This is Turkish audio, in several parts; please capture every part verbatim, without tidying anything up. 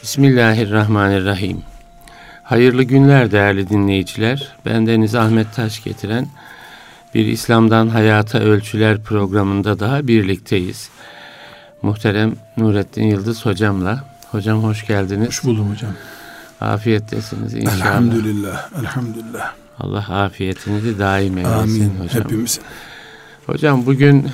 Bismillahirrahmanirrahim. Hayırlı günler değerli dinleyiciler. Bendeniz Ahmet Taş getiren bir İslam'dan Hayata Ölçüler programında daha birlikteyiz. Muhterem Nurettin Yıldız hocamla. Hocam hoş geldiniz. Hoş buldum hocam. Afiyettesiniz inşallah. Elhamdülillah, elhamdülillah. Allah afiyetinizi daim eylesin. Amin hocam. hepimizin. Hocam bugün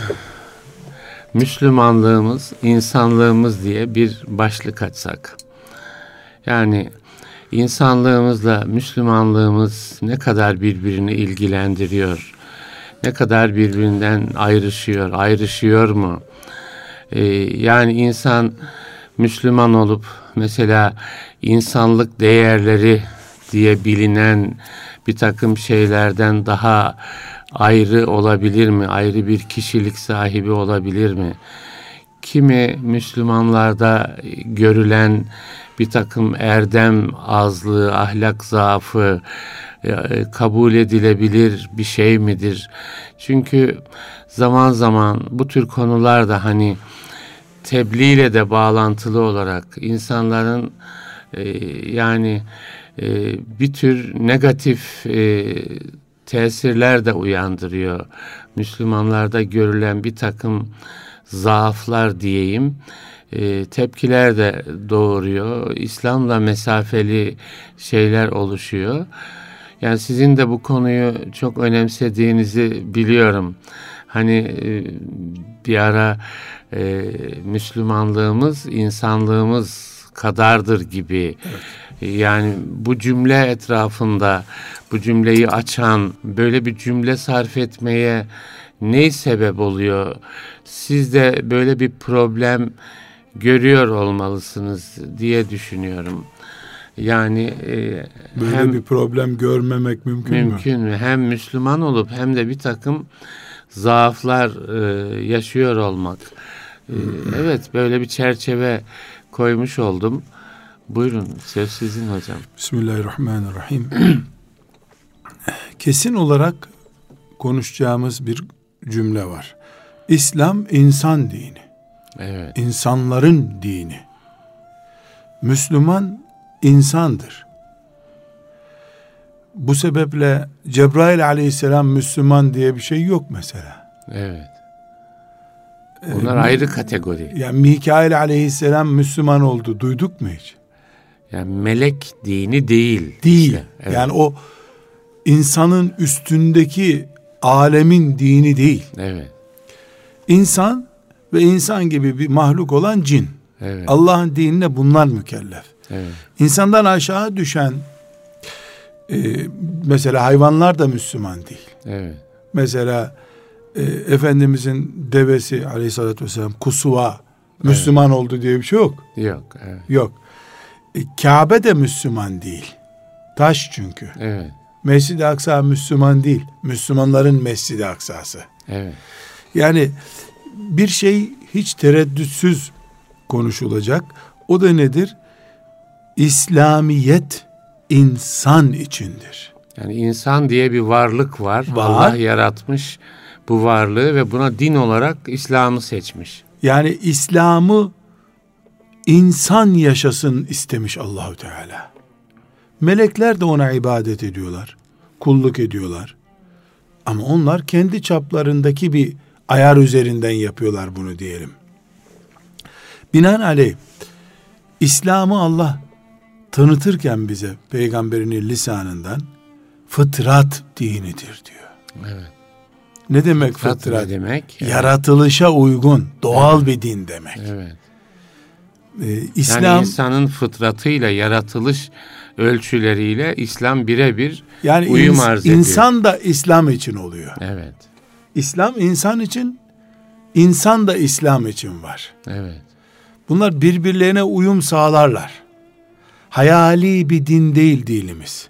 Müslümanlığımız, insanlığımız diye bir başlık açsak. Yani insanlığımızla Müslümanlığımız ne kadar birbirini ilgilendiriyor, ne kadar birbirinden ayrışıyor, ayrışıyor mu? Ee, yani insan Müslüman olup mesela insanlık değerleri diye bilinen bir takım şeylerden daha ayrı olabilir mi? Ayrı bir kişilik sahibi olabilir mi? Kimi Müslümanlarda görülen bir takım erdem azlığı, ahlak zaafı e, kabul edilebilir bir şey midir? Çünkü zaman zaman bu tür konularda hani tebliğ ile de bağlantılı olarak insanların e, yani e, bir tür negatif e, tesirler de uyandırıyor. Müslümanlarda görülen bir takım zaaflar diyeyim, e, tepkiler de doğuruyor. İslam'la mesafeli şeyler oluşuyor. Yani sizin de bu konuyu çok önemsediğinizi biliyorum. Hani e, bir ara e, Müslümanlığımız insanlığımız kadardır gibi. Evet. Yani bu cümle etrafında bu cümleyi açan böyle bir cümle sarf etmeye ne sebep oluyor? Siz de böyle bir problem görüyor olmalısınız diye düşünüyorum. Yani e, böyle hem, bir problem görmemek mümkün, mümkün mü? mü? Hem Müslüman olup hem de bir takım zaaflar e, yaşıyor olmak. E, evet, böyle bir çerçeve koymuş oldum. Buyurun, söz sizin hocam. Bismillahirrahmanirrahim. Kesin olarak konuşacağımız bir cümle var. İslam insan dini. Evet. İnsanların dini. Müslüman insandır. Bu sebeple Cebrail aleyhisselam Müslüman diye bir şey yok mesela. Evet. Bunlar ee, ayrı kategori. Yani Mikail aleyhisselam Müslüman oldu. Duyduk mu hiç? Yani melek dini değil. Değil. İşte, evet. Yani o insanın üstündeki alemin dini değil. Evet. İnsan ve insan gibi bir mahluk olan cin. Evet. Allah'ın dinine bunlar mükellef. Evet. İnsandan aşağı düşen e, mesela hayvanlar da Müslüman değil. Evet. Mesela e, Efendimizin devesi aleyhissalatü vesselam Kusuva Müslüman evet. oldu diye bir şey yok. Yok. Evet. Yok. E, Kabe de Müslüman değil. Taş çünkü. Evet. Mescid-i Aksa Müslüman değil. Müslümanların Mescid-i Aksa'sı. Evet. Yani bir şey hiç tereddütsüz konuşulacak. O da nedir? İslamiyet insan içindir. Yani insan diye bir varlık var. var. Allah yaratmış bu varlığı ve buna din olarak İslam'ı seçmiş. Yani İslam'ı insan yaşasın istemiş Allahu Teala. Melekler de ona ibadet ediyorlar. Kulluk ediyorlar. Ama onlar kendi çaplarındaki bir ayar üzerinden yapıyorlar bunu diyelim. Binaenaleyh İslam'ı Allah tanıtırken bize peygamberinin lisanından fıtrat dinidir diyor. Evet. Ne demek fıtrat? fıtrat? Ne demek? Yaratılışa uygun, doğal evet. bir din demek. Evet. Ee, İslam, yani insanın fıtratıyla, yaratılış ölçüleriyle İslam birebir yani uyum ins- arz ediyor. İnsan da İslam için oluyor. Evet. İslam insan için, insan da İslam için var. Evet. Bunlar birbirlerine uyum sağlarlar. Hayali bir din değil dinimiz.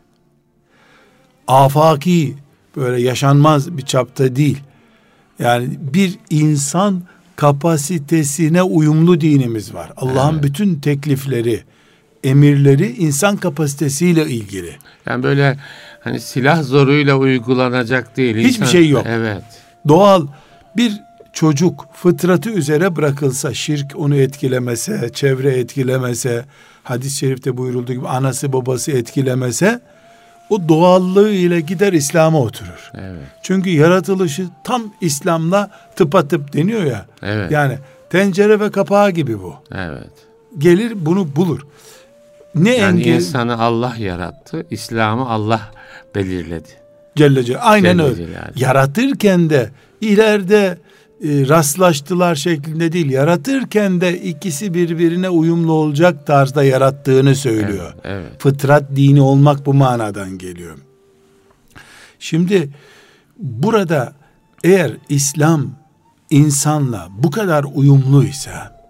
Afaki, böyle yaşanmaz bir çapta değil. Yani bir insan kapasitesine uyumlu dinimiz var. Allah'ın evet. bütün teklifleri, emirleri insan kapasitesiyle ilgili. Yani böyle hani silah zoruyla uygulanacak değil. Hiçbir İnsan, şey yok. Evet. Doğal bir çocuk fıtratı üzere bırakılsa, şirk onu etkilemese, çevre etkilemese, hadis-i şerifte buyurulduğu gibi anası babası etkilemese, o doğallığı ile gider İslam'a oturur. Evet. Çünkü yaratılışı tam İslam'la tıpatıp deniyor ya. Evet. Yani tencere ve kapağı gibi bu. Evet. Gelir bunu bulur. Ne yani engel? insanı Allah yarattı, İslam'ı Allah belirledi. Celle Celle. Aynen Celle öyle. Celaluhu. Yaratırken de ileride e, rastlaştılar şeklinde değil. Yaratırken de ikisi birbirine uyumlu olacak tarzda yarattığını söylüyor. Evet, evet. Fıtrat dini olmak bu manadan geliyor. Şimdi burada eğer İslam insanla bu kadar uyumluysa,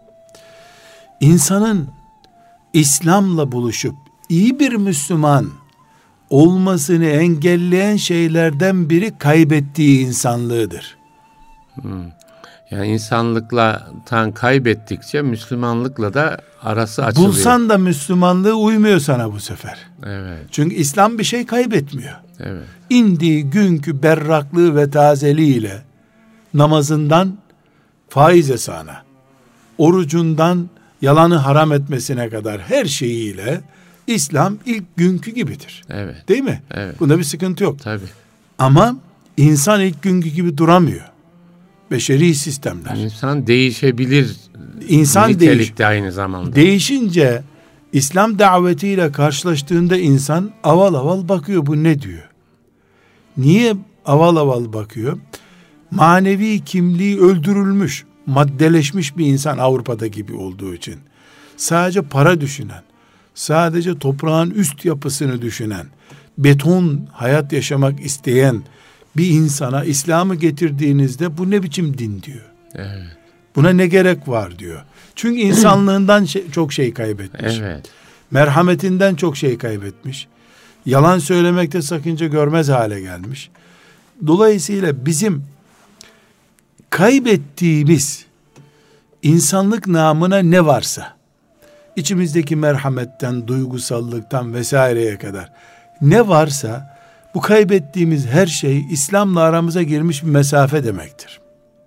insanın İslam'la buluşup iyi bir Müslüman olmasını engelleyen şeylerden biri kaybettiği insanlığıdır. Hmm. Yani insanlıkla tan kaybettikçe Müslümanlıkla da arası açılıyor. Bulsan da Müslümanlığı uymuyor sana bu sefer. Evet. Çünkü İslam bir şey kaybetmiyor. Evet. İndiği günkü berraklığı ve tazeliğiyle namazından faiz hesabına, orucundan yalanı haram etmesine kadar her şeyiyle İslam ilk günkü gibidir. Evet. Değil mi? Evet. Bunda bir sıkıntı yok. Tabii. Ama insan ilk günkü gibi duramıyor. Beşeri sistemler. İnsan değişebilir. İnsan nitelikte değiş. aynı zamanda. Değişince İslam davetiyle karşılaştığında insan aval aval bakıyor, bu ne diyor? Niye aval aval bakıyor? Manevi kimliği öldürülmüş, maddeleşmiş bir insan Avrupa'da gibi olduğu için. Sadece para düşünen, sadece toprağın üst yapısını düşünen, beton hayat yaşamak isteyen bir insana İslam'ı getirdiğinizde bu ne biçim din diyor. Evet. Buna ne gerek var diyor. Çünkü insanlığından şey, çok şey kaybetmiş. Evet. Merhametinden çok şey kaybetmiş. Yalan söylemekte sakınca görmez hale gelmiş. Dolayısıyla bizim kaybettiğimiz insanlık namına ne varsa, içimizdeki merhametten, duygusallıktan vesaireye kadar ne varsa, bu kaybettiğimiz her şey İslam'la aramıza girmiş bir mesafe demektir.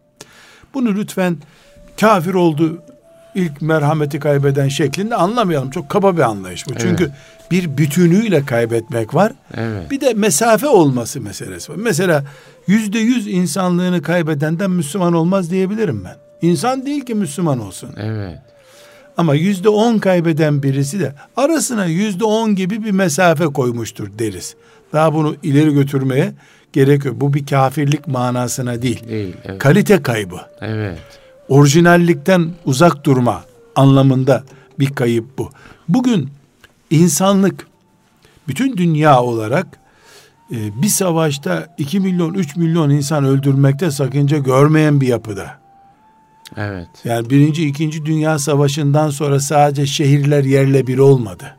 Bunu lütfen kafir oldu, ilk merhameti kaybeden şeklinde anlamayalım. Çok kaba bir anlayış bu. Evet. Çünkü bir bütünüyle kaybetmek var. Evet. Bir de mesafe olması meselesi var. Mesela yüzde yüz insanlığını kaybedenden Müslüman olmaz diyebilirim ben. İnsan değil ki Müslüman olsun. Evet. Ama yüzde on kaybeden birisi de arasına yüzde on gibi bir mesafe koymuştur deriz. Daha bunu ileri götürmeye gerek yok. Bu bir kafirlik manasına değil. Değil. Evet. Kalite kaybı. Evet. Orijinallikten uzak durma anlamında bir kayıp bu. Bugün insanlık bütün dünya olarak e, bir savaşta iki milyon, üç milyon insan öldürmekte sakınca görmeyen bir yapıda. Evet. Yani birinci, ikinci Dünya Savaşı'ndan sonra sadece şehirler yerle bir olmadı.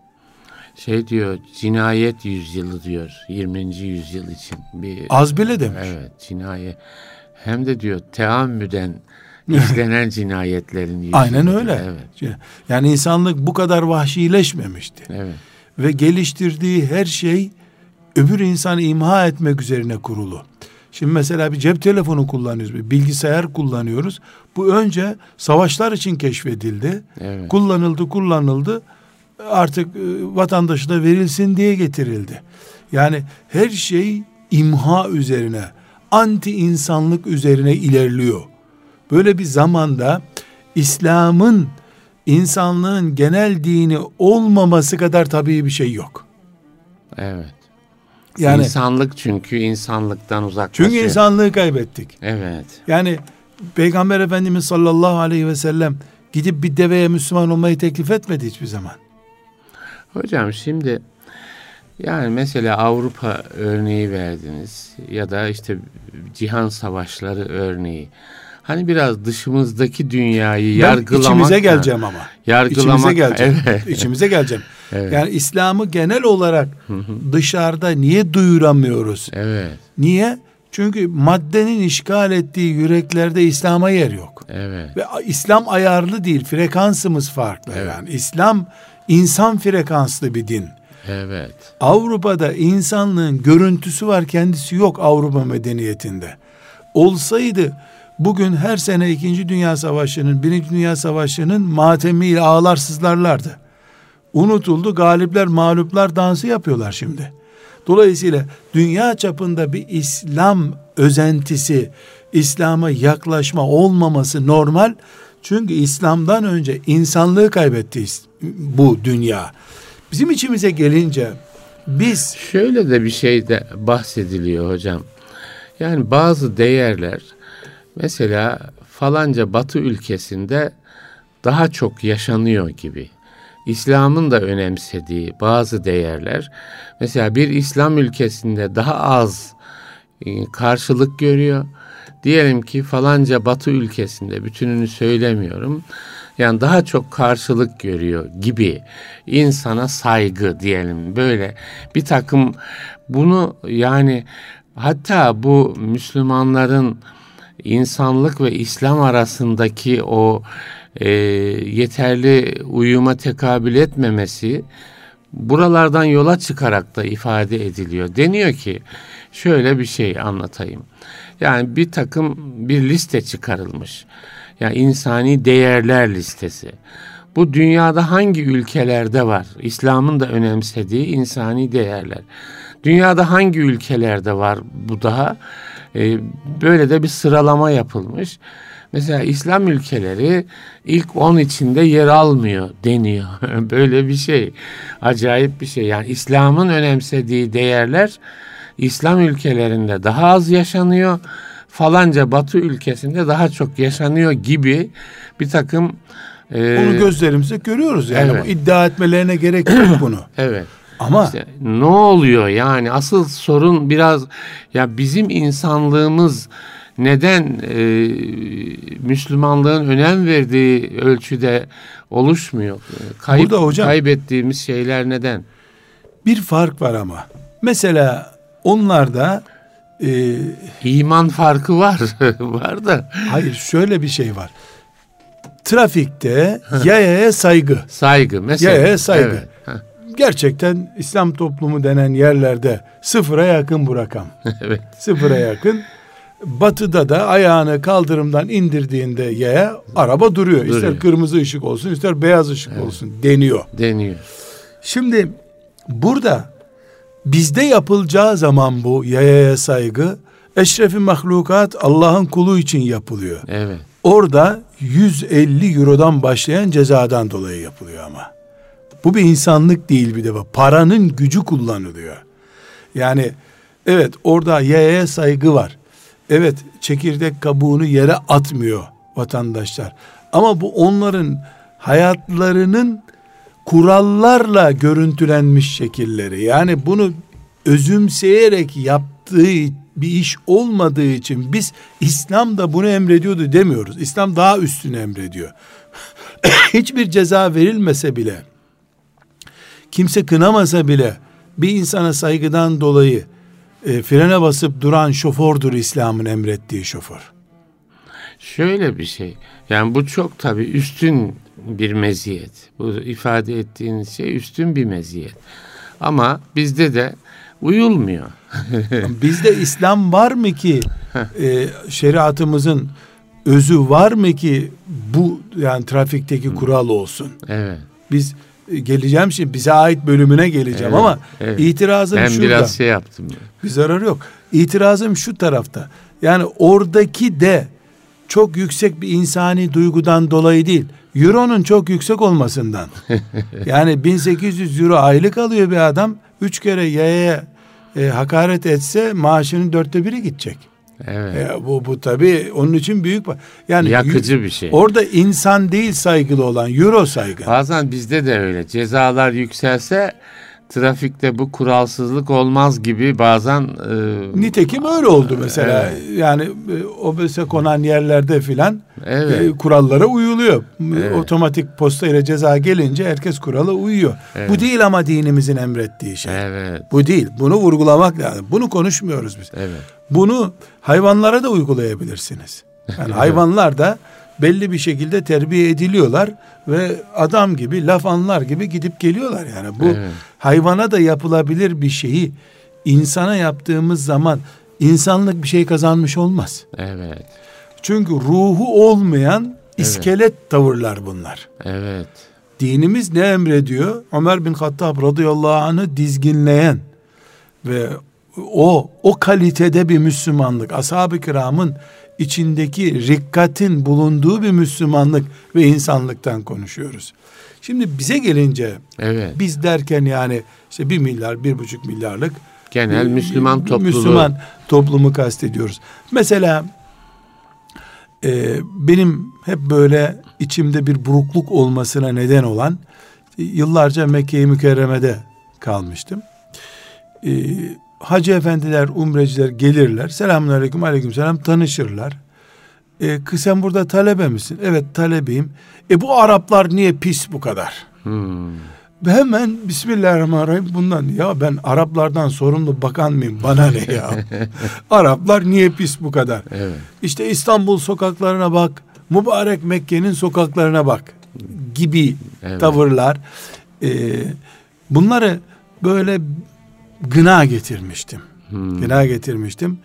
Şey diyor, cinayet yüzyılı diyor, yirminci yüzyıl için. Bir, Az bile demiş. Evet, cinayet. Hem de diyor, teammüden işlenen cinayetlerin yüzyılı. Aynen öyle. Evet. Yani insanlık bu kadar vahşileşmemişti. Evet. Ve geliştirdiği her şey öbür insanı imha etmek üzerine kurulu. Şimdi mesela bir cep telefonu kullanıyoruz, bir bilgisayar kullanıyoruz. Bu önce savaşlar için keşfedildi. Evet. Kullanıldı, kullanıldı. Artık vatandaşına verilsin diye getirildi. Yani her şey imha üzerine, anti insanlık üzerine ilerliyor. Böyle bir zamanda İslam'ın insanlığın genel dini olmaması kadar tabii bir şey yok. Evet. Yani insanlık çünkü insanlıktan uzaklaşıyor. Çünkü insanlığı kaybettik. Evet. Yani Peygamber Efendimiz sallallahu aleyhi ve sellem gidip bir deveye Müslüman olmayı teklif etmedi hiçbir zaman. Hocam şimdi yani mesela Avrupa örneği verdiniz ya da işte cihan savaşları örneği. Hani biraz dışımızdaki dünyayı ben yargılamak. İçimize geleceğim ama. Yargılamak. İçimize geleceğim. Evet. İçimize geleceğim. Evet. Yani İslam'ı genel olarak dışarıda niye duyuramıyoruz? Evet. Niye? Çünkü maddenin işgal ettiği yüreklerde İslam'a yer yok. Evet. Ve İslam ayarlı değil. Frekansımız farklı. Evet. Yani İslam insan frekanslı bir din. Evet. Avrupa'da insanlığın görüntüsü var, kendisi yok Avrupa medeniyetinde. Olsaydı Bugün her sene İkinci Dünya Savaşı'nın, Birinci Dünya Savaşı'nın matemiyle ağlar sızlarlardı. Unutuldu, galipler mağluplar dansı yapıyorlar şimdi. Dolayısıyla dünya çapında bir İslam özentisi, İslam'a yaklaşma olmaması normal. Çünkü İslam'dan önce insanlığı kaybetti bu dünya. Bizim içimize gelince biz... Şöyle de bir şey de bahsediliyor hocam. Yani bazı değerler mesela falanca Batı ülkesinde daha çok yaşanıyor gibi. İslam'ın da önemsediği bazı değerler mesela bir İslam ülkesinde daha az karşılık görüyor. Diyelim ki falanca Batı ülkesinde, bütününü söylemiyorum, yani daha çok karşılık görüyor gibi. İnsana saygı diyelim, böyle bir takım bunu, yani hatta bu Müslümanların insanlık ve İslam arasındaki o e, yeterli uyuma tekabül etmemesi buralardan yola çıkarak da ifade ediliyor. Deniyor ki şöyle bir şey anlatayım. Yani bir takım bir liste çıkarılmış. Yani insani değerler listesi. Bu dünyada hangi ülkelerde var? İslam'ın da önemsediği insani değerler. Dünyada hangi ülkelerde var bu daha? Ee, böyle de bir sıralama yapılmış. Mesela İslam ülkeleri ilk on içinde yer almıyor deniyor. Böyle bir şey. Acayip bir şey. Yani İslam'ın önemsediği değerler İslam ülkelerinde daha az yaşanıyor. Falanca Batı ülkesinde daha çok yaşanıyor gibi bir takım... E, Onu gözlerimizle görüyoruz yani. Evet. Bu iddia etmelerine gerek yok bunu. Evet. Ama işte ne oluyor yani? Asıl sorun biraz ya bizim insanlığımız neden e, Müslümanlığın önem verdiği ölçüde oluşmuyor? Kayıp, Burada hocam, kaybettiğimiz şeyler neden? Bir fark var ama. Mesela onlarda e, iman farkı var. Var da. Hayır, şöyle bir şey var. Trafikte yayaya saygı. Saygı mesela. Yayaya saygı. Evet. Gerçekten İslam toplumu denen yerlerde sıfıra yakın bu rakam. Evet. Sıfıra yakın. Batı'da da ayağını kaldırımdan indirdiğinde yaya araba duruyor. duruyor. İster kırmızı ışık olsun, ister beyaz ışık evet. olsun deniyor. Deniyor. Şimdi burada bizde yapılacağı zaman bu yayaya saygı, eşrefi mahlukat Allah'ın kulu için yapılıyor. Evet. Orada yüz elli eurodan başlayan cezadan dolayı yapılıyor ama. Bu bir insanlık değil bir defa. Paranın gücü kullanılıyor. Yani evet, orada yayaya saygı var. Evet, çekirdek kabuğunu yere atmıyor vatandaşlar. Ama bu onların hayatlarının kurallarla görüntülenmiş şekilleri. Yani bunu özümseyerek yaptığı bir iş olmadığı için biz İslam da bunu emrediyordu demiyoruz. İslam daha üstünü emrediyor. Hiçbir ceza verilmese bile, kimse kınamasa bile bir insana saygıdan dolayı e, frene basıp duran şofördür İslam'ın emrettiği şoför. Şöyle bir şey. Yani bu çok tabii üstün bir meziyet. Bu ifade ettiğiniz şey üstün bir meziyet. Ama bizde de uyulmuyor. Bizde İslam var mı ki e, şeriatımızın özü var mı ki bu yani trafikteki kural olsun? Evet. Biz e, geleceğim şimdi bize ait bölümüne geleceğim evet, ama evet. itirazım ben şurada. Ben biraz şey yaptım. Bir zarar yok. İtirazım şu tarafta. Yani oradaki de çok yüksek bir insani duygudan dolayı değil. Euro'nun çok yüksek olmasından. Yani bin sekiz yüz euro aylık alıyor bir adam. Üç kere yayaya e, hakaret etse maaşının dörtte biri gidecek. Evet. E, bu bu tabii onun için büyük yani yakıcı bir şey. Orada insan değil saygılı olan, euro saygı. Bazen bizde de öyle. Cezalar yükselse trafikte bu kuralsızlık olmaz gibi bazen e, nitekim öyle oldu mesela. Evet. Yani e, obese konan yerlerde filan evet. e, kurallara uyuluyor. Evet. Otomatik posta ile ceza gelince herkes kurala uyuyor. Evet. Bu değil ama dinimizin emrettiği şey. Evet. Bu değil. Bunu vurgulamak lazım. Bunu konuşmuyoruz biz. Evet. Bunu hayvanlara da uygulayabilirsiniz. Yani hayvanlar da belli bir şekilde terbiye ediliyorlar ve adam gibi, laf anlar gibi gidip geliyorlar yani. Bu evet. hayvana da yapılabilir bir şeyi insana yaptığımız zaman insanlık bir şey kazanmış olmaz. Evet. Çünkü ruhu olmayan iskelet evet. tavırlar bunlar. Evet. Dinimiz ne emrediyor? Ömer bin Hattab radıyallahu anh'ı dizginleyen ve o o kalitede bir Müslümanlık, ashab-ı kiramın içindeki rikkatin bulunduğu bir Müslümanlık ve insanlıktan konuşuyoruz. Şimdi bize gelince evet. biz derken yani işte bir milyar, bir buçuk milyarlık genel Müslüman topluluğu. Müslüman toplumu kastediyoruz. Mesela e, benim hep böyle içimde bir burukluk olmasına neden olan, yıllarca Mekke-i Mükerreme'de kalmıştım. E, Hacı efendiler, umreciler gelirler. Selamünaleyküm, aleykümselam, tanışırlar. E, sen burada talebe misin? Evet, talebeyim. E bu Araplar niye pis bu kadar? Hmm. Ve hemen Bismillahirrahmanirrahim bundan, ya ben Araplardan sorumlu bakan mıyım? Bana ne ya? Araplar niye pis bu kadar? Evet. İşte İstanbul sokaklarına bak, mübarek Mekke'nin sokaklarına bak gibi evet. tavırlar. E, bunları böyle gına getirmiştim. Hmm. Gına getirmiştim.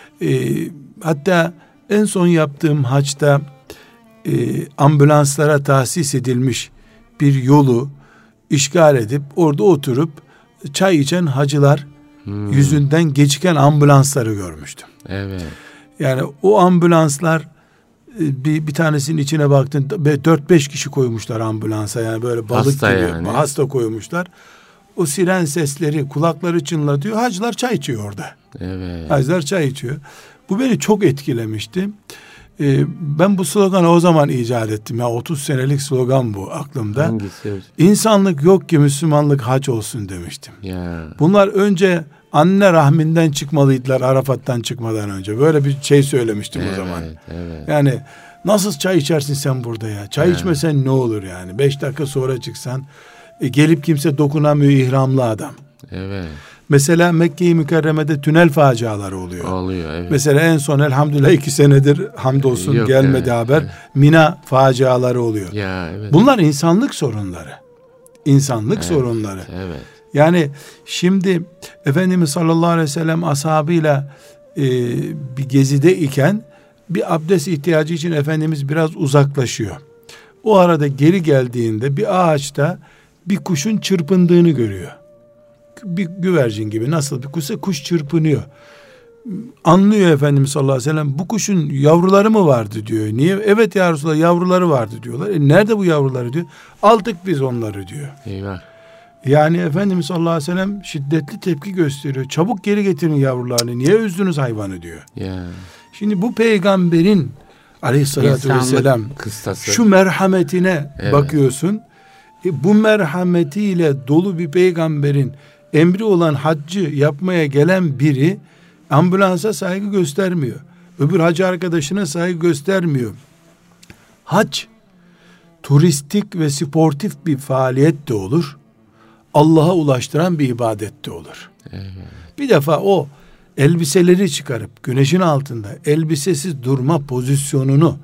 E, hatta en son yaptığım haçta e, ambulanslara tahsis edilmiş bir yolu işgal edip orada oturup çay içen hacılar hmm. yüzünden geçiken ambulansları görmüştüm. Evet. Yani o ambulanslar bir, bir tanesinin içine baktın dört beş kişi koymuşlar ambulansa, yani böyle balık hasta gibi yani. Hasta koymuşlar. O siren sesleri, kulakları çınlatıyor. Hacılar çay içiyor orada. Evet. Hacılar çay içiyor. Bu beni çok etkilemişti. Ee, ben bu sloganı o zaman icat ettim. Ya otuz senelik slogan bu aklımda. Hangisi? İnsanlık yok ki Müslümanlık hac olsun demiştim. Ya. Bunlar önce anne rahminden çıkmalıydılar, Arafat'tan çıkmadan önce. Böyle bir şey söylemiştim evet, o zaman. Evet. Yani nasıl çay içersin sen burada ya? Çay evet. içmesen ne olur yani? Beş dakika sonra çıksan e, gelip kimse dokunamıyor, ihramlı adam. Evet. Mesela Mekke-i Mükerreme'de tünel faciaları oluyor. Oluyor evet. Mesela en son elhamdülillah iki senedir hamdolsun Yok, gelmedi evet, haber. Evet. Mina faciaları oluyor. Ya, evet. Bunlar insanlık sorunları. İnsanlık evet, sorunları. Evet. Yani şimdi Efendimiz sallallahu aleyhi ve sellem ashabıyla e, bir gezide iken bir abdest ihtiyacı için Efendimiz biraz uzaklaşıyor. O arada geri geldiğinde bir ağaçta bir kuşun çırpındığını görüyor. Bir güvercin gibi, nasıl bir kuşsa kuş çırpınıyor. Anlıyor Efendimiz sallallahu aleyhi ve sellem, bu kuşun yavruları mı vardı diyor. Niye? Evet ya Resulallah, yavruları vardı diyorlar. E nerede bu yavruları diyor. Aldık biz onları diyor. Eyvah. Yani Efendimiz sallallahu aleyhi ve sellem şiddetli tepki gösteriyor. Çabuk geri getirin yavrularını. Niye üzdünüz hayvanı diyor. Yeah. Şimdi bu peygamberin aleyhissalatü vesselam kıstası. Şu merhametine evet. bakıyorsun. E, bu merhametiyle dolu bir peygamberin emri olan haccı yapmaya gelen biri ambulansa saygı göstermiyor. Öbür hacı arkadaşına saygı göstermiyor. Hac turistik ve sportif bir faaliyet de olur. Allah'a ulaştıran bir ibadet de olur. Evet. Bir defa o elbiseleri çıkarıp güneşin altında elbisesiz durma pozisyonunu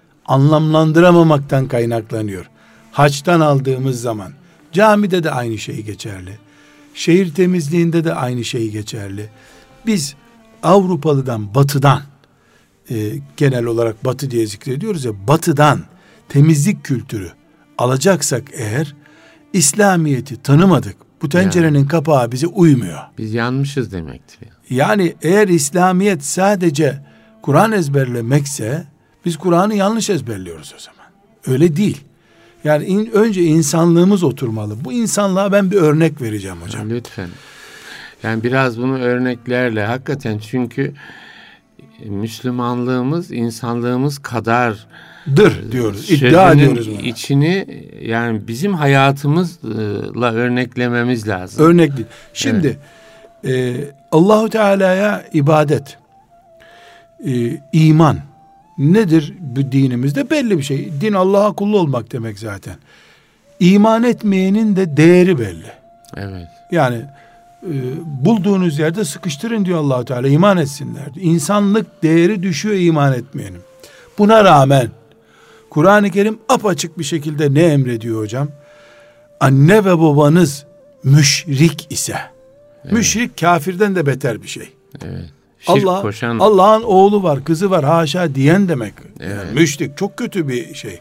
anlamlandıramamaktan kaynaklanıyor. Haçtan aldığımız zaman camide de aynı şey geçerli. Şehir temizliğinde de aynı şey geçerli. Biz Avrupalı'dan, batıdan e, genel olarak batı diye zikrediyoruz ya, batıdan temizlik kültürü alacaksak eğer İslamiyet'i tanımadık. Bu tencerenin yani, kapağı bize uymuyor. Biz yanmışız demektir. Yani eğer İslamiyet sadece Kur'an ezberlemekse biz Kur'an'ı yanlış ezberliyoruz o zaman. Öyle değil. Yani in, önce insanlığımız oturmalı. Bu insanlığa ben bir örnek vereceğim hocam. Lütfen. Yani biraz bunu örneklerle hakikaten, çünkü Müslümanlığımız insanlığımız kadar dır diyoruz. İddia ediyoruz bunu. İçini yani bizim hayatımızla örneklememiz lazım. Örnek değil. Şimdi evet. e, Allahu Teala'ya ibadet, e, iman nedir bu dinimizde? Belli bir şey. Din Allah'a kul olmak demek zaten. İman etmeyenin de değeri belli. Evet. Yani e, bulduğunuz yerde sıkıştırın diyor Allah Teala, iman etsinler diyor. İnsanlık değeri düşüyor iman etmeyenin. Buna rağmen Kur'an-ı Kerim apaçık bir şekilde ne emrediyor hocam? Anne ve babanız müşrik ise, evet. müşrik kafirden de beter bir şey. Evet. Şirk Allah, koşan... Allah'ın oğlu var, kızı var, haşa diyen demek. Evet. Yani müşrik çok kötü bir şey.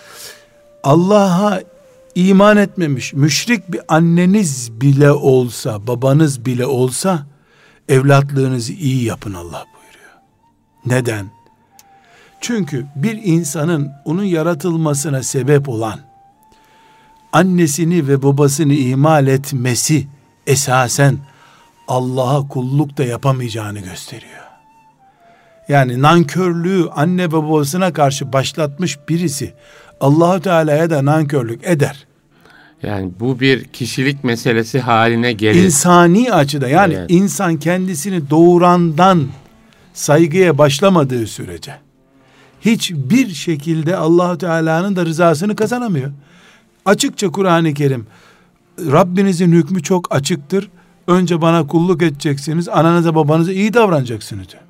Allah'a iman etmemiş, müşrik bir anneniz bile olsa, babanız bile olsa, evlatlığınızı iyi yapın Allah buyuruyor. Neden? Çünkü bir insanın onun yaratılmasına sebep olan, annesini ve babasını ihmal etmesi esasen Allah'a kulluk da yapamayacağını gösteriyor. Yani nankörlüğü anne ve babasına karşı başlatmış birisi Allah-u Teala'ya da nankörlük eder. Yani bu bir kişilik meselesi haline gelir. İnsani açıda, yani evet. insan kendisini doğurandan saygıya başlamadığı sürece hiçbir şekilde Allah-u Teala'nın da rızasını kazanamıyor. Açıkça Kur'an-ı Kerim, Rabbinizin hükmü çok açıktır. Önce bana kulluk edeceksiniz, ananıza babanıza iyi davranacaksınız diyor.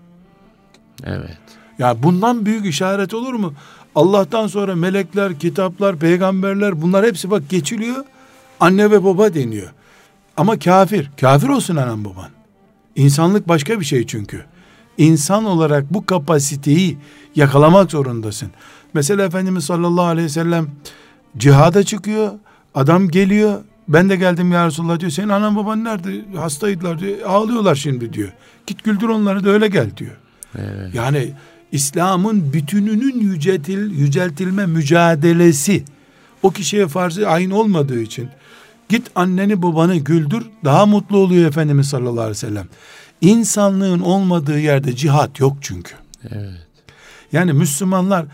Evet. Ya bundan büyük işaret olur mu? Allah'tan sonra melekler, kitaplar, peygamberler, bunlar hepsi bak geçiliyor. Anne ve baba deniyor. Ama kafir. Kafir olsun anan baban. İnsanlık başka bir şey çünkü. İnsan olarak bu kapasiteyi yakalamak zorundasın. Mesela Efendimiz sallallahu aleyhi ve sellem cihada çıkıyor. Adam geliyor. Ben de geldim ya Resulullah diyor. Senin anan baban nerede? Hastaydılar diyor. Ağlıyorlar şimdi diyor. Git güldür onları da öyle gel diyor. Evet. Yani İslam'ın bütününün yüceltil, yüceltilme mücadelesi o kişiye farz-ı ayn olmadığı için git anneni babanı güldür, daha mutlu oluyor Efendimiz sallallahu aleyhi ve sellem. İnsanlığın olmadığı yerde cihat yok çünkü. Evet. Yani Müslümanlar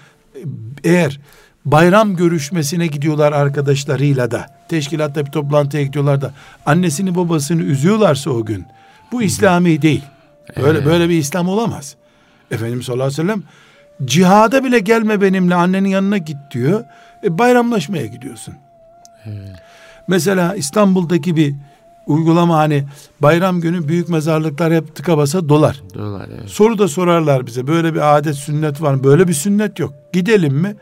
eğer bayram görüşmesine gidiyorlar arkadaşlarıyla da, teşkilatta bir toplantıya gidiyorlar da annesini babasını üzüyorlarsa o gün, bu İslami değil. Böyle Evet. böyle bir İslam olamaz. Efendimiz sallallahu aleyhi ve sellem cihada bile gelme benimle, annenin yanına git diyor. E, bayramlaşmaya gidiyorsun. Evet. Mesela İstanbul'daki bir uygulama, hani bayram günü büyük mezarlıklar hep tıka basa dolar. Dolar, evet. Soru da sorarlar bize, böyle bir adet sünnet var mı? Böyle bir sünnet yok. Gidelim mi?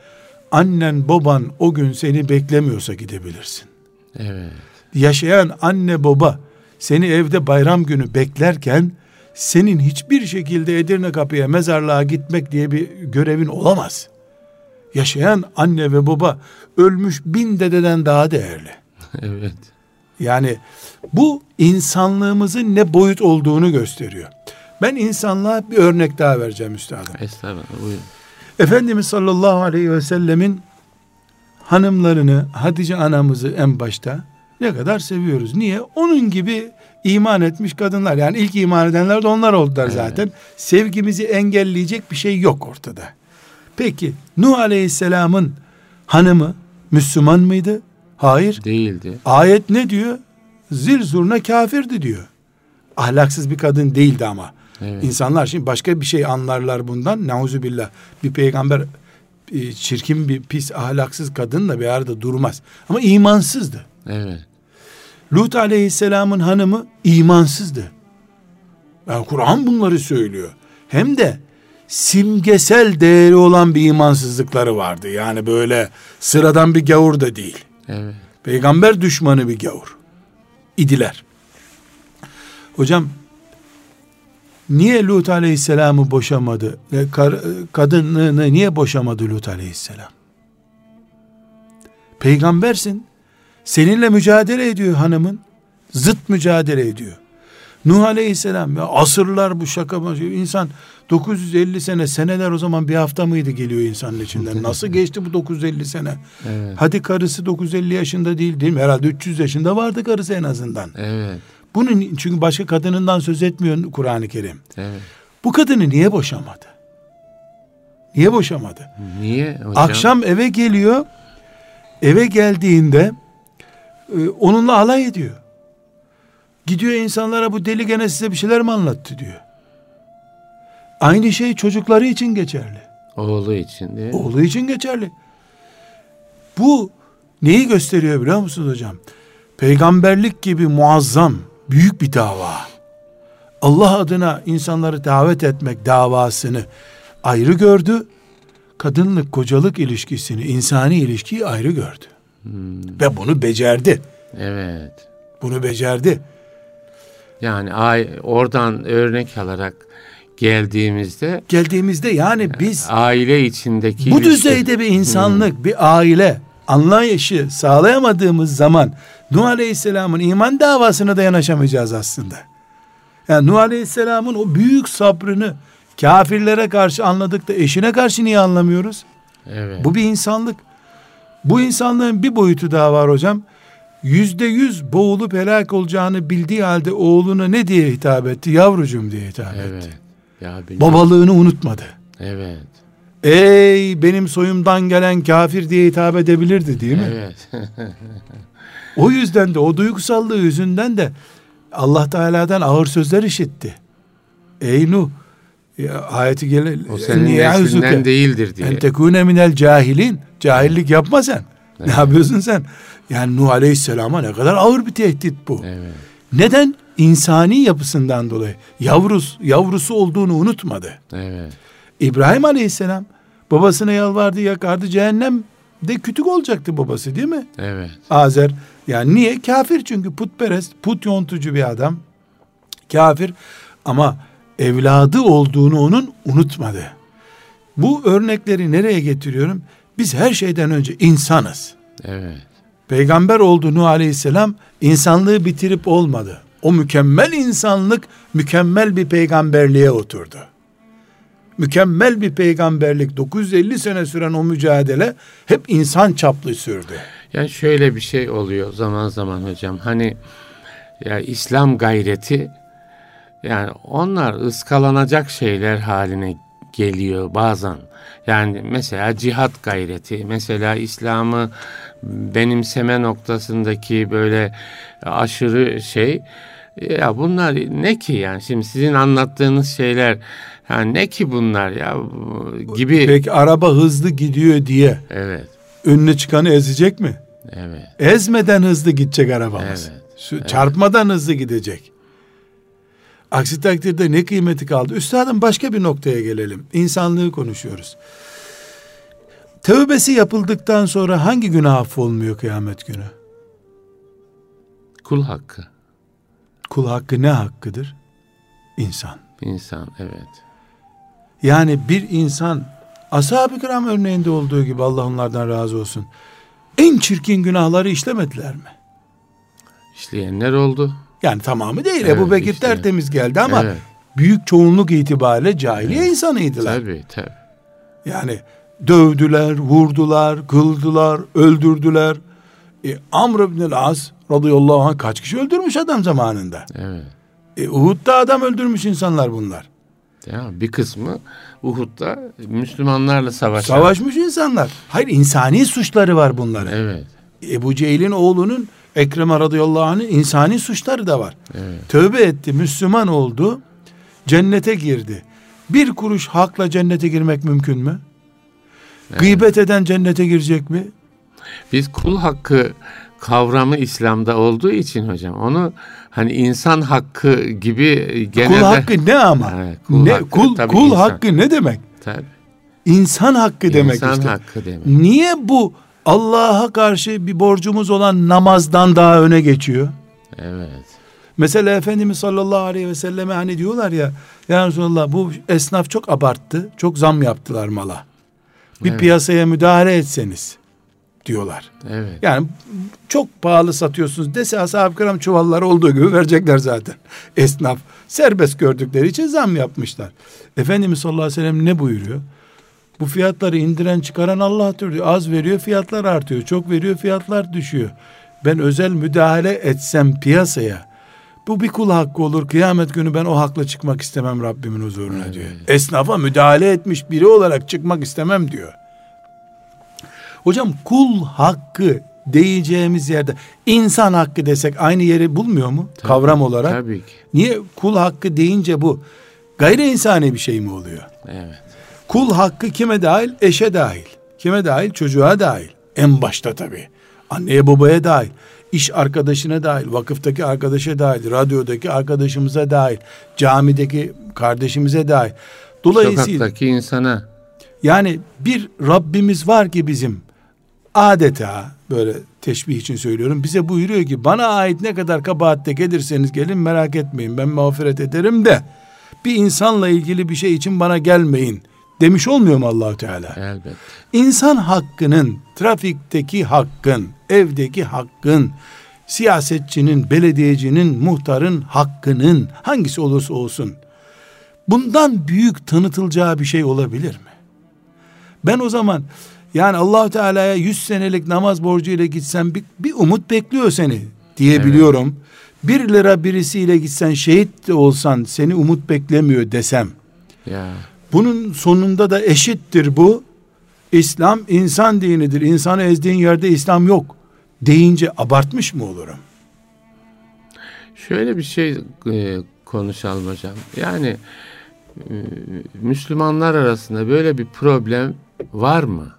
Annen baban o gün seni beklemiyorsa gidebilirsin. Evet. Yaşayan anne baba seni evde bayram günü beklerken senin hiçbir şekilde Edirne Kapı'ya, mezarlığa gitmek diye bir görevin olamaz. Yaşayan anne ve baba ölmüş bin dededen daha değerli. Evet. Yani bu insanlığımızın ne boyut olduğunu gösteriyor. Ben insanlığa bir örnek daha vereceğim üstadım. Estağfurullah. Buyurun. Efendimiz sallallahu aleyhi ve sellemin hanımlarını, Hatice anamızı en başta ne kadar seviyoruz. Niye? Onun gibi iman etmiş kadınlar. Yani ilk iman edenler de onlar oldular evet. zaten. Sevgimizi engelleyecek bir şey yok ortada. Peki Nuh aleyhisselamın hanımı Müslüman mıydı? Hayır. Değildi. Ayet ne diyor? Zil zurna kafirdi diyor. Ahlaksız bir kadın değildi ama. Evet. İnsanlar şimdi başka bir şey anlarlar bundan. Nauzubillah. Bir peygamber çirkin bir pis ahlaksız kadınla bir arada durmaz. Ama imansızdı. Evet. Lut aleyhisselamın hanımı imansızdı. Yani Kur'an bunları söylüyor. Hem de simgesel değeri olan bir imansızlıkları vardı. Yani böyle sıradan bir gavur da değil. Evet. Peygamber düşmanı bir gavur idiler. Hocam niye Lut aleyhisselamı boşamadı? Kadını niye boşamadı Lut aleyhisselam? Peygambersin. Seninle mücadele ediyor hanımın. Zıt mücadele ediyor. Nuh aleyhisselam, ya asırlar bu şaka. İnsan dokuz yüz elli sene, seneler o zaman bir hafta mıydı geliyor insanın içinden? Nasıl geçti bu dokuz yüz elli sene? Evet. Hadi karısı dokuz yüz elli yaşında değil değil mi? Herhalde üç yüz yaşında vardı karısı en azından. Evet. Bunun çünkü başka kadınından söz etmiyor Kur'an-ı Kerim. Evet. Bu kadını niye boşamadı? Niye boşamadı? Niye hocam? Akşam eve geliyor. Eve geldiğinde e, onunla alay ediyor. Gidiyor insanlara, bu deli gene size bir şeyler mi anlattı diyor. Aynı şey çocukları için geçerli. Oğlu için değil mi? Oğlu için geçerli. Bu neyi gösteriyor biliyor musunuz hocam? Peygamberlik gibi muazzam, büyük bir dava. Allah adına insanları davet etmek davasını ayrı gördü. Kadınlık, kocalık ilişkisini, insani ilişkiyi ayrı gördü. Hmm. Ve bunu becerdi. Evet. Bunu becerdi. Yani ay, oradan örnek alarak geldiğimizde geldiğimizde yani biz aile içindeki bu ilişki, düzeyde bir insanlık, hmm. bir aile anlayışı sağlayamadığımız zaman Nuh Aleyhisselam'ın iman davasına da yanaşamayacağız aslında. Yani Nuh Aleyhisselam'ın o büyük sabrını kafirlere karşı anladık da eşine karşı niye anlamıyoruz? Evet. Bu bir insanlık. Bu insanlığın bir boyutu daha var hocam. Yüzde yüz boğulup helak olacağını bildiği halde oğluna ne diye hitap etti? Yavrucuğum diye hitap evet. etti. Ya babalığını unutmadı. Evet. Ey benim soyumdan gelen kafir diye hitap edebilirdi değil mi? Evet. O yüzden de o duygusallığı yüzünden de Allah Teala'dan ağır sözler işitti. Ey Nuh, ya, ayeti gele, o senin neslinden değildir diye. En tekune minel cahilin. Cahillik yapma sen. Evet. Ne yapıyorsun sen? Yani Nuh Aleyhisselam'a ne kadar ağır bir tehdit bu. Evet. Neden? İnsani yapısından dolayı. Yavrus, yavrusu olduğunu unutmadı. Evet. İbrahim Aleyhisselam babasına yalvardı, yakardı. Cehennemde kütük olacaktı babası değil mi? Evet. Azer. Yani niye? Kafir çünkü putperest, put yontucu bir adam. Kafir ama evladı olduğunu onun unutmadı. Bu örnekleri nereye getiriyorum? Biz her şeyden önce insanız. Evet. Peygamber oldu Nuh Aleyhisselam, insanlığı bitirip olmadı. O mükemmel insanlık mükemmel bir peygamberliğe oturdu. Mükemmel bir peygamberlik, dokuz yüz elli sene süren o mücadele hep insan çaplı sürdü. Yani şöyle bir şey oluyor zaman zaman hocam. Hani ya İslam gayreti, yani onlar ıskalanacak şeyler haline geliyor bazen. Yani mesela cihat gayreti, mesela İslam'ı benimseme noktasındaki böyle aşırı şey, ya bunlar ne ki yani, şimdi sizin anlattığınız şeyler yani ne ki bunlar ya gibi. Peki araba hızlı gidiyor diye evet. önüne çıkanı ezecek mi? Evet. Ezmeden hızlı gidecek arabamız. Evet. Şu, evet. Çarpmadan hızlı gidecek. Aksi takdirde ne kıymeti kaldı? Üstadım başka bir noktaya gelelim. İnsanlığı konuşuyoruz. Tövbesi yapıldıktan sonra hangi günah affolmuyor kıyamet günü? Kul hakkı. Kul hakkı ne hakkıdır? İnsan. İnsan, evet. Yani bir insan, ashab-ı kiram örneğinde olduğu gibi, Allah onlardan razı olsun, en çirkin günahları işlemediler mi? İşleyenler oldu. Yani tamamı değil. Evet, Ebu Bekir işte. tertemiz geldi ama evet. büyük çoğunluk itibariyle cahiliye evet. insanıydılar. Tabii tabii. Yani dövdüler, vurdular, kıldılar, öldürdüler. E, Amr ibn el-As radıyallahu anh kaç kişi öldürmüş adam zamanında. Evet. E, Uhud'da adam öldürmüş insanlar bunlar. Ya bir kısmı Uhud'da Müslümanlarla savaşan. Savaşmış insanlar. Hayır, insani suçları var bunların. Evet. Ebu Cehil'in oğlunun, Ekrem'e radıyallahu anh'ın insani suçları da var. Evet. Tövbe etti, Müslüman oldu, cennete girdi. Bir kuruş hakla cennete girmek mümkün mü? Evet. Gıybet eden cennete girecek mi? Biz kul hakkı kavramı İslam'da olduğu için hocam onu hani insan hakkı gibi genelde... Kul hakkı ne ama? Evet, kul ne, hakkı, kul kul hakkı ne demek? Tabii. İnsan hakkı demek İnsan işte. hakkı demek. Niye bu Allah'a karşı bir borcumuz olan namazdan daha öne geçiyor? Evet. Mesela Efendimiz sallallahu aleyhi ve selleme hani diyorlar ya, ya Resulallah bu esnaf çok abarttı, çok zam yaptılar mala. Bir evet. piyasaya müdahale etseniz diyorlar. Evet. Yani çok pahalı satıyorsunuz dese ashab-ı kiram çuvalları olduğu gibi verecekler zaten. Esnaf serbest gördükleri için zam yapmışlar. Efendimiz sallallahu aleyhi ve sellem ne buyuruyor? Bu fiyatları indiren çıkaran Allah'tır diyor. Az veriyor, fiyatlar artıyor. Çok veriyor, fiyatlar düşüyor. Ben özel müdahale etsem piyasaya, bu bir kul hakkı olur. Kıyamet günü ben o hakla çıkmak istemem Rabbimin huzuruna evet. diyor. Esnafa müdahale etmiş biri olarak çıkmak istemem diyor. Hocam kul hakkı diyeceğimiz yerde insan hakkı desek aynı yeri bulmuyor mu? Tabii, kavram olarak. Tabii ki. Niye kul hakkı deyince bu gayri insani bir şey mi oluyor? Evet. Kul hakkı kime dahil? Eşe dahil. Kime dahil? Çocuğa dahil. En başta tabii. Anneye babaya dahil. İş arkadaşına dahil. Vakıftaki arkadaşa dahil. Radyodaki arkadaşımıza dahil. Camideki kardeşimize dahil. Dolayısıyla sokaktaki insana. Yani bir Rabbimiz var ki bizim adeta, böyle teşbih için söylüyorum, bize buyuruyor ki bana ait ne kadar kabahatte gelirseniz gelin merak etmeyin ben mağfiret ederim de Bir insanla ilgili bir şey için bana gelmeyin demiş olmuyor mu Allah-u Teala? Elbette. İnsan hakkının, trafikteki hakkın, evdeki hakkın, siyasetçinin, belediyecinin, muhtarın hakkının hangisi olursa olsun, bundan büyük tanıtılacağı bir şey olabilir mi? Ben o zaman yani Allah-u Teala'ya yüz senelik namaz borcu ile gitsen bir, bir umut bekliyor seni diyebiliyorum. Evet. Bir lira birisiyle gitsen, şehit de olsan seni umut beklemiyor desem. Ya. Bunun sonunda da eşittir bu. İslam insan dinidir. İnsanı ezdiğin yerde İslam yok deyince abartmış mı olurum? Şöyle bir şey e, konuşalım hocam. Yani e, Müslümanlar arasında böyle bir problem var mı?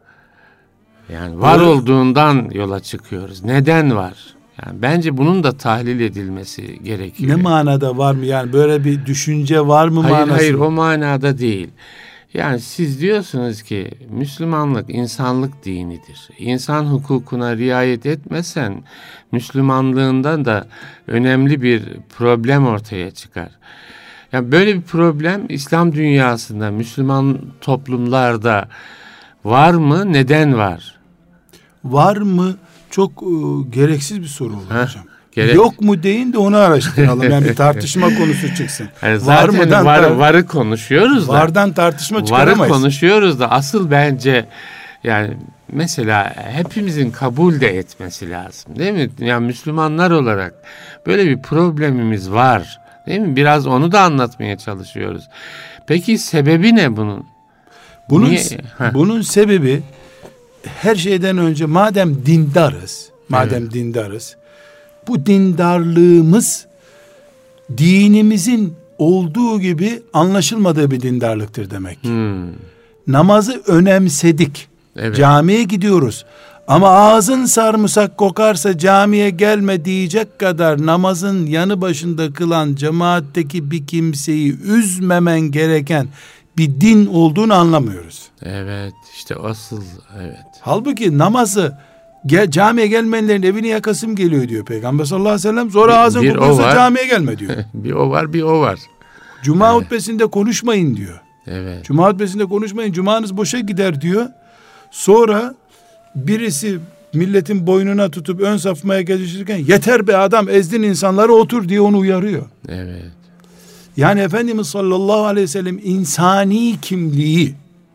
Yani var Doğru. olduğundan yola çıkıyoruz. Neden var? Yani bence bunun da tahlil edilmesi gerekiyor. Ne manada var mı? Yani böyle bir düşünce var mı? Hayır manası? hayır o manada değil. Yani siz diyorsunuz ki Müslümanlık insanlık dinidir. İnsan hukukuna riayet etmesen Müslümanlığından da önemli bir problem ortaya çıkar. Yani böyle bir problem İslam dünyasında, Müslüman toplumlarda var mı? Neden var? Var mı? Çok e, gereksiz bir soru oldu Heh, hocam. gerek... Yok mu deyin de onu araştıralım. Yani bir tartışma konusu çıksın. Yani var mıdan var, tar- varı konuşuyoruz da. Vardan tartışma çıkaramayız. Varı konuşuyoruz da asıl bence yani mesela hepimizin kabul de etmesi lazım. Değil mi? Yani Müslümanlar olarak böyle bir problemimiz var. Değil mi? Biraz onu da anlatmaya çalışıyoruz. Peki sebebi ne bunun? Bunun Niye? bunun sebebi her şeyden önce madem dindarız, madem evet. dindarız, bu dindarlığımız dinimizin olduğu gibi anlaşılmadığı bir dindarlıktır demek. Hmm. Namazı önemsedik. Evet. Camiye gidiyoruz. Ama ağzın sarımsak kokarsa camiye gelme diyecek kadar namazın yanı başında kılan cemaatteki bir kimseyi üzmemen gereken bir din olduğunu anlamıyoruz. Evet, işte asıl evet. Halbuki namazı gel, camiye gelmeyenlerin evini yakasım geliyor diyor Peygamber sallallahu aleyhi ve sellem. Sonra bir, ağzın kokuyorsa camiye gelme diyor. Bir o var, bir o var. Cuma evet. hutbesinde konuşmayın diyor. Evet. Cuma hutbesinde konuşmayın, cumanız boşa gider diyor. Sonra birisi milletin boynuna tutup ön safmaya geçirken yeter be adam, ezdin insanları, otur diye onu uyarıyor. Evet. Yani Efendimiz sallallahu aleyhi ve sellem insani kimliği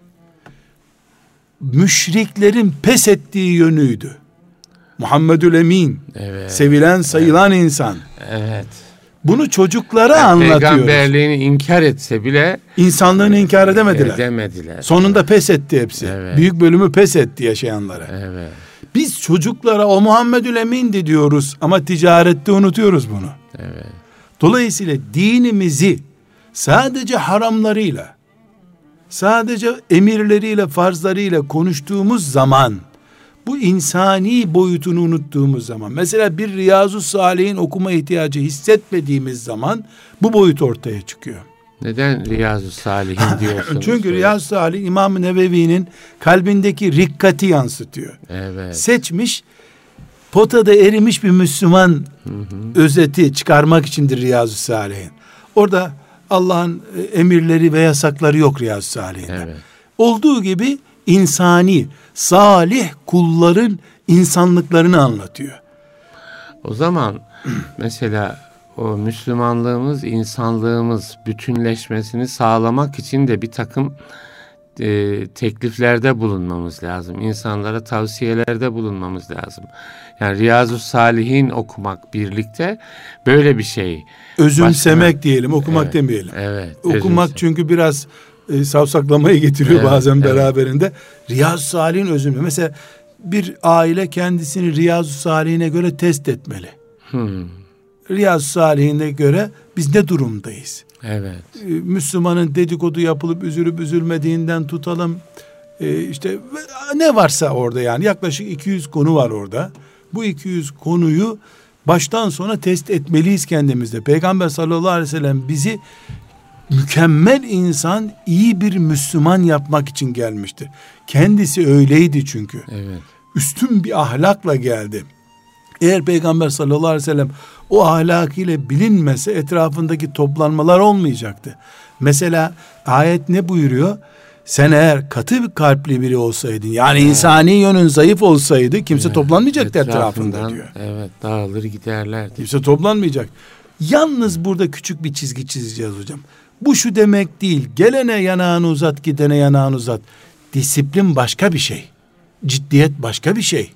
müşriklerin pes ettiği yönüydü. Muhammedül Emin, evet. sevilen sayılan evet. insan. Evet. Bunu çocuklara yani anlatıyoruz. Peygamberliğini inkar etse bile insanlığını inkar edemediler. Edemediler. Sonunda pes etti hepsi. Evet. Büyük bölümü pes etti yaşayanlara. Evet. Biz çocuklara o Muhammedül Emin'di diyoruz ama ticarette unutuyoruz bunu. Evet. Dolayısıyla dinimizi sadece haramlarıyla, sadece emirleriyle, farzlarıyla konuştuğumuz zaman, bu insani boyutunu unuttuğumuz zaman, mesela bir Riyazu Salihin okuma ihtiyacı hissetmediğimiz zaman bu boyut ortaya çıkıyor. Neden Riyazu Salihin diyorsunuz? Çünkü Riyazu Salihin İmam-ı Nevevi'nin kalbindeki rikkati yansıtıyor. Evet. Seçmiş, potada erimiş bir Müslüman hı hı. özeti çıkarmak içindir Riyazu Salihin. Orada Allah'ın emirleri ve yasakları yok Riyazu Salihin'de. Evet. Olduğu gibi insani, salih kulların insanlıklarını anlatıyor. O zaman mesela o Müslümanlığımız, insanlığımız bütünleşmesini sağlamak için de bir takım e, tekliflerde bulunmamız lazım. İnsanlara tavsiyelerde bulunmamız lazım. Yani Riyazu Salihin okumak birlikte böyle bir şey. Özümsemek Başka, diyelim, okumak evet, demeyelim. Evet. Okumak özümsemek. çünkü biraz e, savsaklamayı getiriyor evet, bazen evet. beraberinde. Riyazu Salihin özümle. Mesela bir aile kendisini Riyazu Salihine göre test etmeli. Hmm. Riyazu Salihine göre biz ne durumdayız? Evet. Ee, Müslümanın dedikodu yapılıp üzülüp üzülmediğinden tutalım. Ee, işte ne varsa orada, yani yaklaşık iki yüz konu var orada. Bu iki yüz konuyu baştan sona test etmeliyiz kendimizde. Peygamber sallallahu aleyhi ve sellem bizi mükemmel insan, iyi bir Müslüman yapmak için gelmişti. Kendisi öyleydi çünkü. Evet. Üstün bir ahlakla geldi. Eğer Peygamber sallallahu aleyhi ve sellem o ahlakıyla bilinmese etrafındaki toplanmalar olmayacaktı. Mesela ayet ne buyuruyor? Sen eğer katı bir kalpli biri olsaydın, yani evet. insani yönün zayıf olsaydı kimse evet. toplanmayacaktı etrafında diyor. Evet, dağılır giderlerdi. Kimse toplanmayacak. Yalnız burada küçük bir çizgi çizeceğiz hocam. Bu şu demek değil. Gelene yanağını uzat, gidene yanağını uzat. Disiplin başka bir şey. Ciddiyet başka bir şey.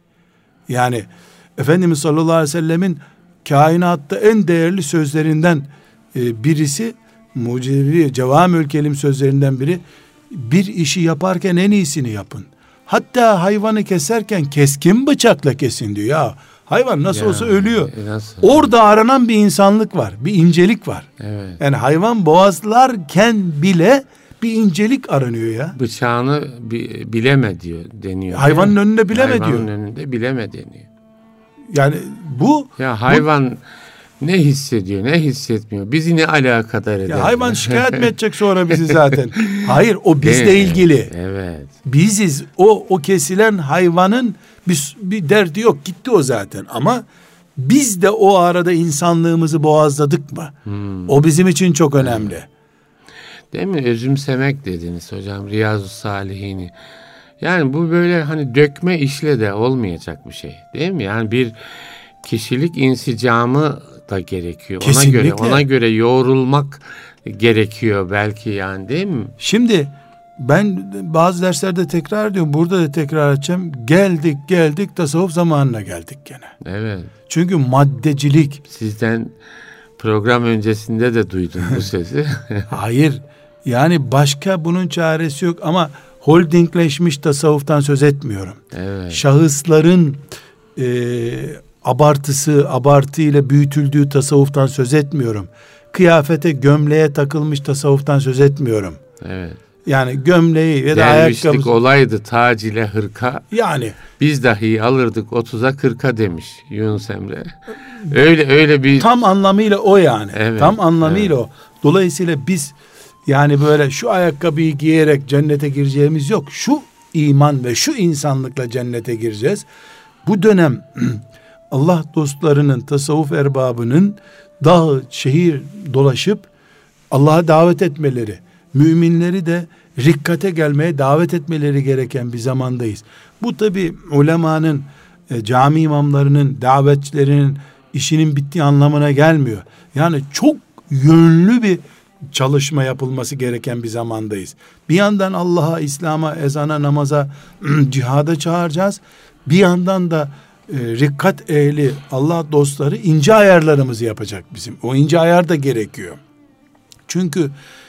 Yani Efendimiz sallallahu aleyhi ve sellemin kainatta en değerli sözlerinden e, birisi, mucizevi cevamül kelim sözlerinden biri, bir işi yaparken en iyisini yapın. Hatta hayvanı keserken keskin bıçakla kesin diyor. Ya hayvan nasıl ya, olsa ölüyor. E nasıl? Orada aranan bir insanlık var, bir incelik var. Evet. Yani hayvan boğazlarken bile bir incelik aranıyor ya. Bıçağını bi- bileme diyor deniyor. Hayvanın önünde bileme hayvanın diyor. Hayvanın önünde bileme deniyor. Yani bu... Ya hayvan bu, ne hissediyor, ne hissetmiyor? Bizi ne alakadar eder? Ya hayvan şikayet mi edecek sonra bizi zaten? Hayır, o bizle evet, ilgili. Evet. Biziz. O o kesilen hayvanın bir, bir derdi yok. Gitti o zaten. Ama biz de o arada insanlığımızı boğazladık mı? Hmm. O bizim için çok önemli. Evet. Değil mi? Özümsemek dediniz hocam. Riyazu Salihini. Yani bu böyle hani dökme işle de olmayacak bir şey. Değil mi? Yani bir kişilik insicamı da gerekiyor. Kesinlikle. Ona göre ona göre yoğrulmak gerekiyor belki, yani değil mi? Şimdi ben bazı derslerde tekrar ediyorum. Burada da tekrar edeceğim. Geldik geldik tasavvuf zamanına geldik gene. Evet. Çünkü maddecilik. Sizden program öncesinde de duydum bu sözü. Hayır. Yani başka bunun çaresi yok ama holdingleşmiş tasavvuftan söz etmiyorum. Evet. Şahısların e, abartısı, abartıyla büyütüldüğü tasavvuftan söz etmiyorum. Kıyafete, gömleğe takılmış tasavvuftan söz etmiyorum. Evet. Yani gömleği ya da dervişlik ayakkabı olaydı tac ile hırka. Yani biz dahi alırdık otuza kırka demiş Yunus Emre. Öyle öyle bir tam anlamıyla o yani. Evet, tam anlamıyla evet. o. Dolayısıyla biz yani böyle şu ayakkabıyı giyerek cennete gireceğimiz yok. Şu iman ve şu insanlıkla cennete gireceğiz. Bu dönem Allah dostlarının, tasavvuf erbabının dağ, şehir dolaşıp Allah'a davet etmeleri, müminleri de rikkate gelmeye davet etmeleri gereken bir zamandayız. Bu tabi ulemanın, e, cami imamlarının, davetçilerinin işinin bittiği anlamına gelmiyor. Yani çok yönlü bir çalışma yapılması gereken bir zamandayız. Bir yandan Allah'a, İslam'a, ezana, namaza, cihada çağıracağız. Bir yandan da e, rikkat ehli, Allah dostları ince ayarlarımızı yapacak bizim. O ince ayar da gerekiyor. Çünkü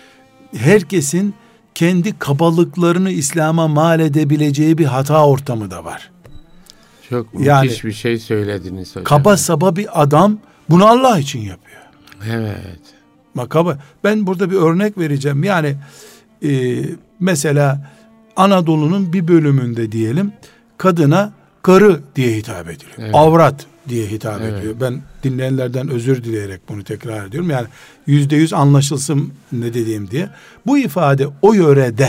herkesin kendi kabalıklarını İslam'a mal edebileceği bir hata ortamı da var. Çok müthiş yani, bir şey söylediniz hocam. Kaba saba bir adam bunu Allah için yapıyor. Evet. Makaba. Ben burada bir örnek vereceğim. Yani e, mesela Anadolu'nun bir bölümünde diyelim kadına karı diye hitap ediliyor. Evet. Avrat diye hitap evet. ediyor. Ben dinleyenlerden özür dileyerek bunu tekrar ediyorum. Yani yüzde yüz anlaşılsın ne dediğim diye. Bu ifade o yörede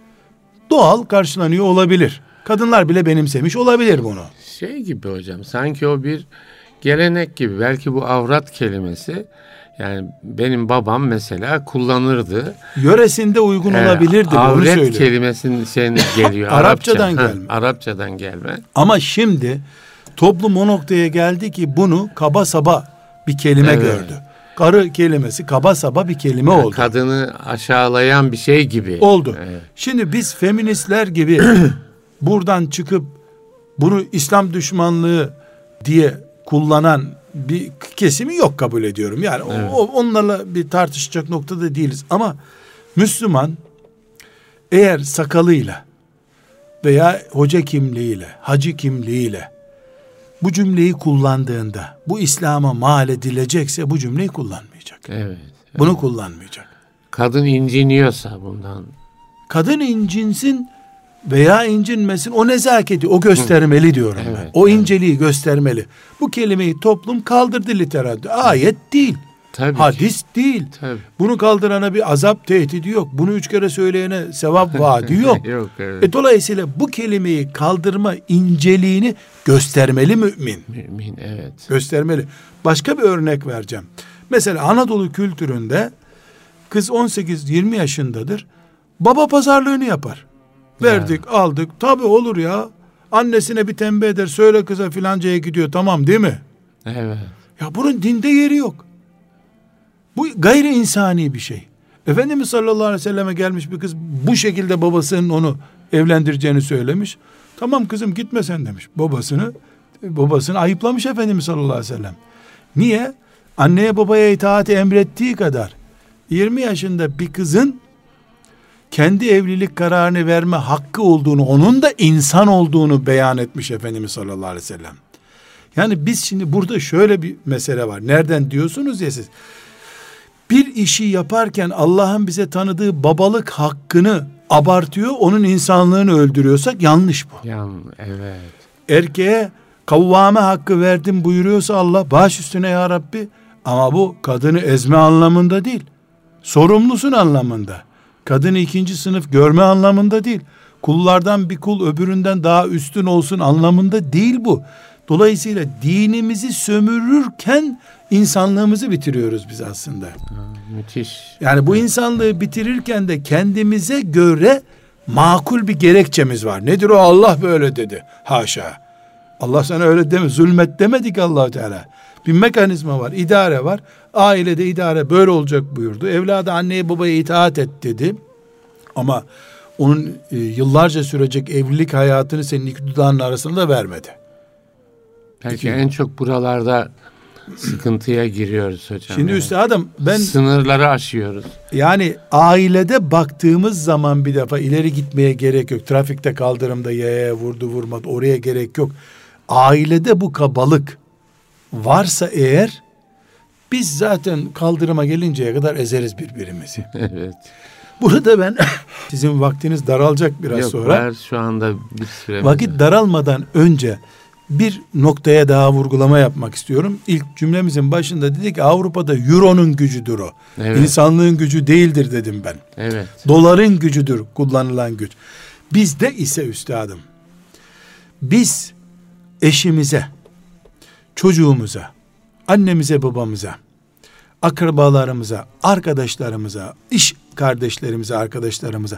doğal karşılanıyor olabilir. Kadınlar bile benimsemiş olabilir bunu. Şey gibi hocam, sanki o bir gelenek gibi. Belki bu avrat kelimesi, yani benim babam mesela kullanırdı. Yöresinde uygun ee, olabilirdi. Avret kelimesinin şeyine geliyor. Arapçadan Arapça, gelme. Ha, Arapçadan gelme. Ama şimdi toplum o noktaya geldi ki bunu kaba saba bir kelime evet. gördü. Karı kelimesi kaba saba bir kelime yani oldu. Kadını aşağılayan bir şey gibi. Oldu. Evet. Şimdi biz feministler gibi buradan çıkıp bunu İslam düşmanlığı diye kullanan bir kesimi yok, kabul ediyorum. Yani evet. o, onlarla bir tartışacak noktada değiliz. Ama Müslüman eğer sakalıyla veya hoca kimliğiyle, hacı kimliğiyle bu cümleyi kullandığında bu İslam'a mal edilecekse bu cümleyi kullanmayacak. Evet, evet. Bunu kullanmayacak. Kadın inciniyorsa bundan. Kadın incinsin veya incinmesin, o nezaketi o göstermeli Hı. diyorum evet, ben. O evet. inceliği göstermeli. Bu kelimeyi toplum kaldırdı literatürde. Ayet değil. Tabii Hadis ki. değil. Tabii. Bunu kaldırana bir azap tehdidi yok. Bunu üç kere söyleyene sevap vaadi yok. Yok, evet. E dolayısıyla bu kelimeyi kaldırma inceliğini göstermeli mümin. Mümin, evet. Göstermeli. Başka bir örnek vereceğim. Mesela Anadolu kültüründe kız on sekiz yirmi yaşındadır. Baba pazarlığını yapar. Verdik, ya. aldık. Tabii olur ya. Annesine bir tembih eder. Söyle kıza filancaya gidiyor. Tamam değil mi? Evet. Ya bunun dinde yeri yok. Bu gayri insani bir şey. Efendimiz sallallahu aleyhi ve selleme gelmiş bir kız bu şekilde babasının onu evlendireceğini söylemiş. Tamam kızım gitme sen demiş. Babasını babasını ayıplamış Efendimiz sallallahu aleyhi ve sellem. Niye? Anneye babaya itaati emrettiği kadar yirmi yaşında bir kızın kendi evlilik kararını verme hakkı olduğunu, onun da insan olduğunu beyan etmiş Efendimiz sallallahu aleyhi ve sellem. Yani biz şimdi burada şöyle bir mesele var. Nereden diyorsunuz ya siz? Bir işi yaparken Allah'ın bize tanıdığı babalık hakkını abartıyor, onun insanlığını öldürüyorsak yanlış bu. Yan, evet. Erkeğe kavvame hakkı verdim buyuruyorsa Allah, baş üstüne ya Rabbi, ama bu kadını ezme anlamında değil. Sorumlusun anlamında. Kadını ikinci sınıf görme anlamında değil. Kullardan bir kul öbüründen daha üstün olsun anlamında değil bu. Dolayısıyla dinimizi sömürürken insanlığımızı bitiriyoruz biz aslında. Ha, müthiş. Yani bu insanlığı bitirirken de kendimize göre makul bir gerekçemiz var. Nedir o? Allah böyle dedi. Haşa. Allah sana öyle deme, zulmet demedik Allah Teala. Bir mekanizma var, idare var. Ailede idare böyle olacak buyurdu. Evladı anneye babaya itaat et dedi. Ama onun e, yıllarca sürecek evlilik hayatını senin iki dudağının arasında da vermedi. Belki İki. en çok buralarda sıkıntıya giriyoruz hocam. Şimdi yani. üstadım ben... Sınırları aşıyoruz. Yani ailede baktığımız zaman bir defa ileri gitmeye gerek yok. Trafikte kaldırımda yaya vurdu vurmadı oraya gerek yok. Ailede bu kabalık varsa eğer biz zaten kaldırıma gelinceye kadar ezeriz birbirimizi. Evet. Burada ben sizin vaktiniz daralacak biraz Yok, sonra. Yok şu anda bir süre. Vakit daralmadan önce bir noktaya daha vurgulama yapmak istiyorum. İlk cümlemizin başında dedik ki Avrupa'da euronun gücüdür o. Evet. İnsanlığın gücü değildir dedim ben. Evet. Doların gücüdür kullanılan güç. Bizde ise üstadım, biz eşimize, çocuğumuza, annemize, babamıza, akrabalarımıza, arkadaşlarımıza, iş kardeşlerimize, arkadaşlarımıza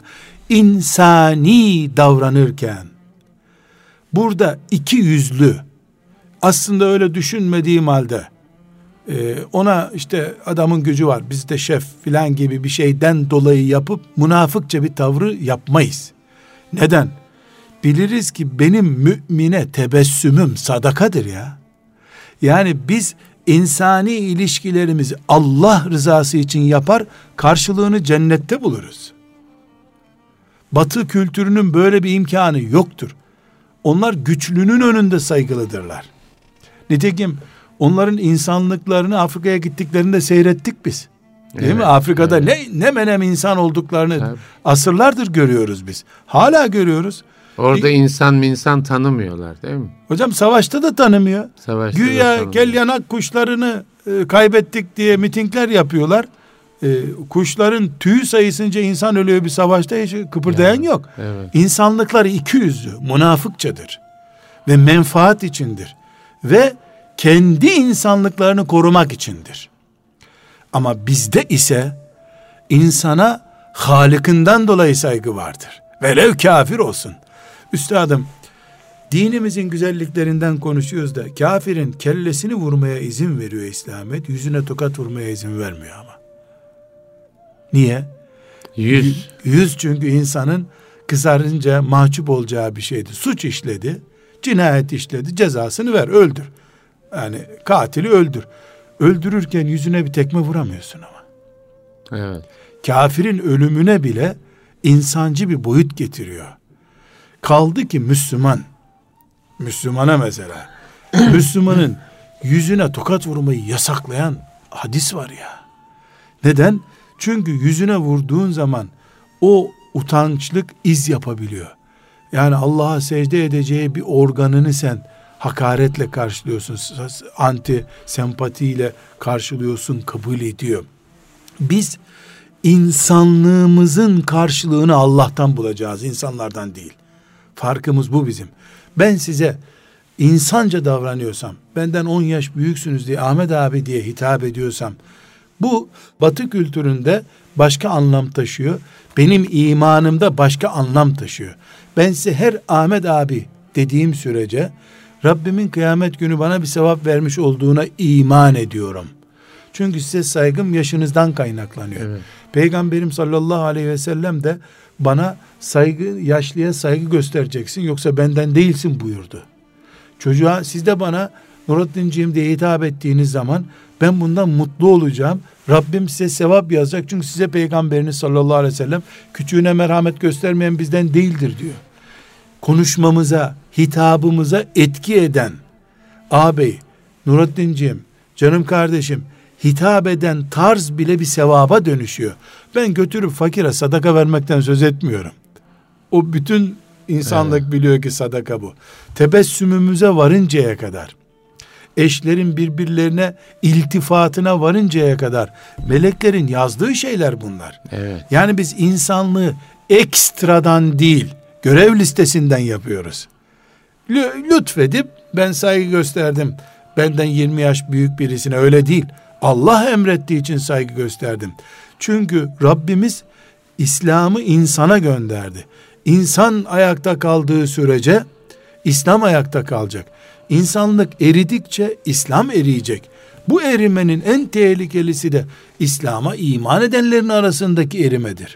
insani davranırken burada iki yüzlü, aslında öyle düşünmediğim halde e, ona işte adamın gücü var, bizde şef filan gibi bir şeyden dolayı yapıp münafıkça bir tavrı yapmayız. Neden? Biliriz ki benim mümine tebessümüm sadakadır ya. Yani biz insani ilişkilerimizi Allah rızası için yapar, karşılığını cennette buluruz. Batı kültürünün böyle bir imkanı yoktur. Onlar güçlünün önünde saygılıdırlar. Nitekim onların insanlıklarını Afrika'ya gittiklerinde seyrettik biz. Değil evet, mi? Afrika'da evet. ne ne menem insan olduklarını evet. asırlardır görüyoruz biz. Hala görüyoruz. Orada e, insan mı insan tanımıyorlar değil mi? Hocam savaşta da tanımıyor. Savaşta Güya gel yanak kuşlarını e, kaybettik diye mitingler yapıyorlar. E, kuşların tüy sayısınca insan ölüyor bir savaşta, hiç kıpırdayan yani, yok. Evet. İnsanlıkları iki yüzlü, münafıkçadır. Ve menfaat içindir. Ve kendi insanlıklarını korumak içindir. Ama bizde ise insana Halık'ından dolayı saygı vardır. Velev kafir olsun. Üstadım, dinimizin güzelliklerinden konuşuyoruz da kafirin kellesini vurmaya izin veriyor İslamiyet, yüzüne tokat vurmaya izin vermiyor ama. Niye? Yüz. Yüz çünkü insanın kızarınca mahcup olacağı bir şeydi. Suç işledi, cinayet işledi, cezasını ver, öldür. Yani katili öldür. Öldürürken yüzüne bir tekme vuramıyorsun ama. Evet. Kafirin ölümüne bile insancı bir boyut getiriyor. Kaldı ki Müslüman, Müslümana mesela, Müslümanın yüzüne tokat vurmayı yasaklayan hadis var ya. Neden? Çünkü yüzüne vurduğun zaman o utançlık iz yapabiliyor. Yani Allah'a secde edeceği bir organını sen hakaretle karşılıyorsun, anti sempatiyle karşılıyorsun, kabul ediyor. Biz insanlığımızın karşılığını Allah'tan bulacağız, insanlardan değil. Farkımız bu bizim. Ben size insanca davranıyorsam, benden on yaş büyüksünüz diye Ahmet abi diye hitap ediyorsam, bu Batı kültüründe başka anlam taşıyor. Benim imanımda başka anlam taşıyor. Ben size her Ahmet abi dediğim sürece Rabbimin kıyamet günü bana bir sevap vermiş olduğuna iman ediyorum. Çünkü size saygım yaşınızdan kaynaklanıyor. Evet. Peygamberim sallallahu aleyhi ve sellem de bana saygı, yaşlıya saygı göstereceksin yoksa benden değilsin buyurdu. Çocuğa siz de bana Nurattinciğim diye hitap ettiğiniz zaman ben bundan mutlu olacağım. Rabbim size sevap yazacak çünkü size Peygamberiniz sallallahu aleyhi ve sellem küçüğüne merhamet göstermeyen bizden değildir diyor. Konuşmamıza, hitabımıza etki eden ağabey, Nurattinciğim, canım kardeşim hitap eden tarz bile bir sevaba dönüşüyor. Ben götürüp fakire sadaka vermekten söz etmiyorum. O bütün insanlık evet. biliyor ki sadaka bu. Tebessümümüze varıncaya kadar, eşlerin birbirlerine iltifatına varıncaya kadar meleklerin yazdığı şeyler bunlar. Evet. Yani biz insanlığı ekstradan değil, görev listesinden yapıyoruz. Lütfedip ben saygı gösterdim, benden yirmi yaş büyük birisine, öyle değil. Allah emrettiği için saygı gösterdim. Çünkü Rabbimiz İslam'ı insana gönderdi. İnsan ayakta kaldığı sürece İslam ayakta kalacak. İnsanlık eridikçe İslam eriyecek. Bu erimenin en tehlikelisi de İslam'a iman edenlerin arasındaki erimedir.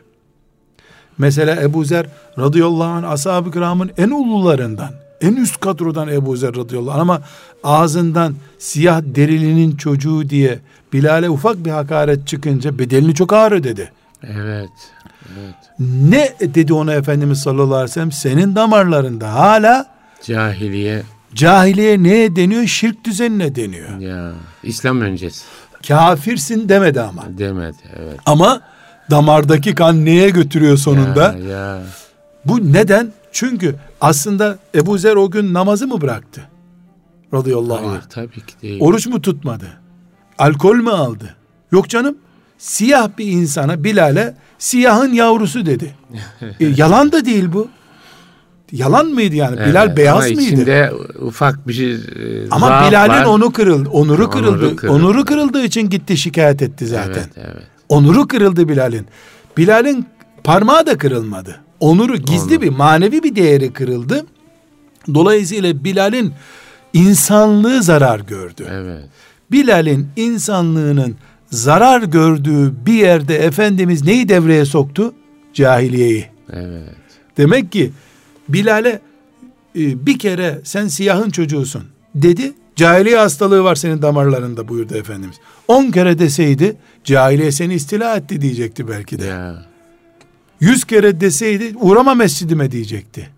Mesela Ebu Zer radıyallahu anh ashab-ı kiramın en ulularından, en üst kadrodan Ebu Zer radıyallahu anh, ama ağzından siyah derilinin çocuğu diye Bilal'e ufak bir hakaret çıkınca bedelini çok ağır ödedi. Evet. Evet. Ne dedi ona Efendimiz sallallahu aleyhi ve sellem? Senin damarlarında hala cahiliye. Cahiliye neye deniyor? Şirk düzenine deniyor. Ya, İslam öncesi. Kafirsin demedi ama. Demedi, evet. Ama damardaki kan neye götürüyor sonunda? Ya, ya. Bu neden? Çünkü aslında Ebu Zer o gün namazı mı bıraktı? Radıyallahu anh. Hayır, tabii ki değil. Oruç mu tutmadı? Alkol mü aldı? Yok canım. Siyah bir insana, Bilal'e siyahın yavrusu dedi. e, yalan da değil bu. Yalan mıydı yani? Evet, Bilal beyaz ama mıydı? İçinde ufak bir şey, e, ama Bilal'in onu kırıldı. Onuru kırıldı. Onuru kırıldı. Onuru kırıldığı için gitti şikayet etti zaten. Evet, evet. Onuru kırıldı Bilal'in. Bilal'in parmağı da kırılmadı. Onuru gizli Onur. bir manevi bir değeri kırıldı. Dolayısıyla Bilal'in insanlığı zarar gördü. Evet. Bilal'in insanlığının zarar gördüğü bir yerde Efendimiz neyi devreye soktu? Cahiliyeyi. Evet. Demek ki Bilal'e e, bir kere sen siyahın çocuğusun dedi. Cahiliye hastalığı var senin damarlarında buyurdu Efendimiz. On kere deseydi cahiliye seni istila etti diyecekti belki de. Ya. Yüz kere deseydi uğrama mescidime diyecekti.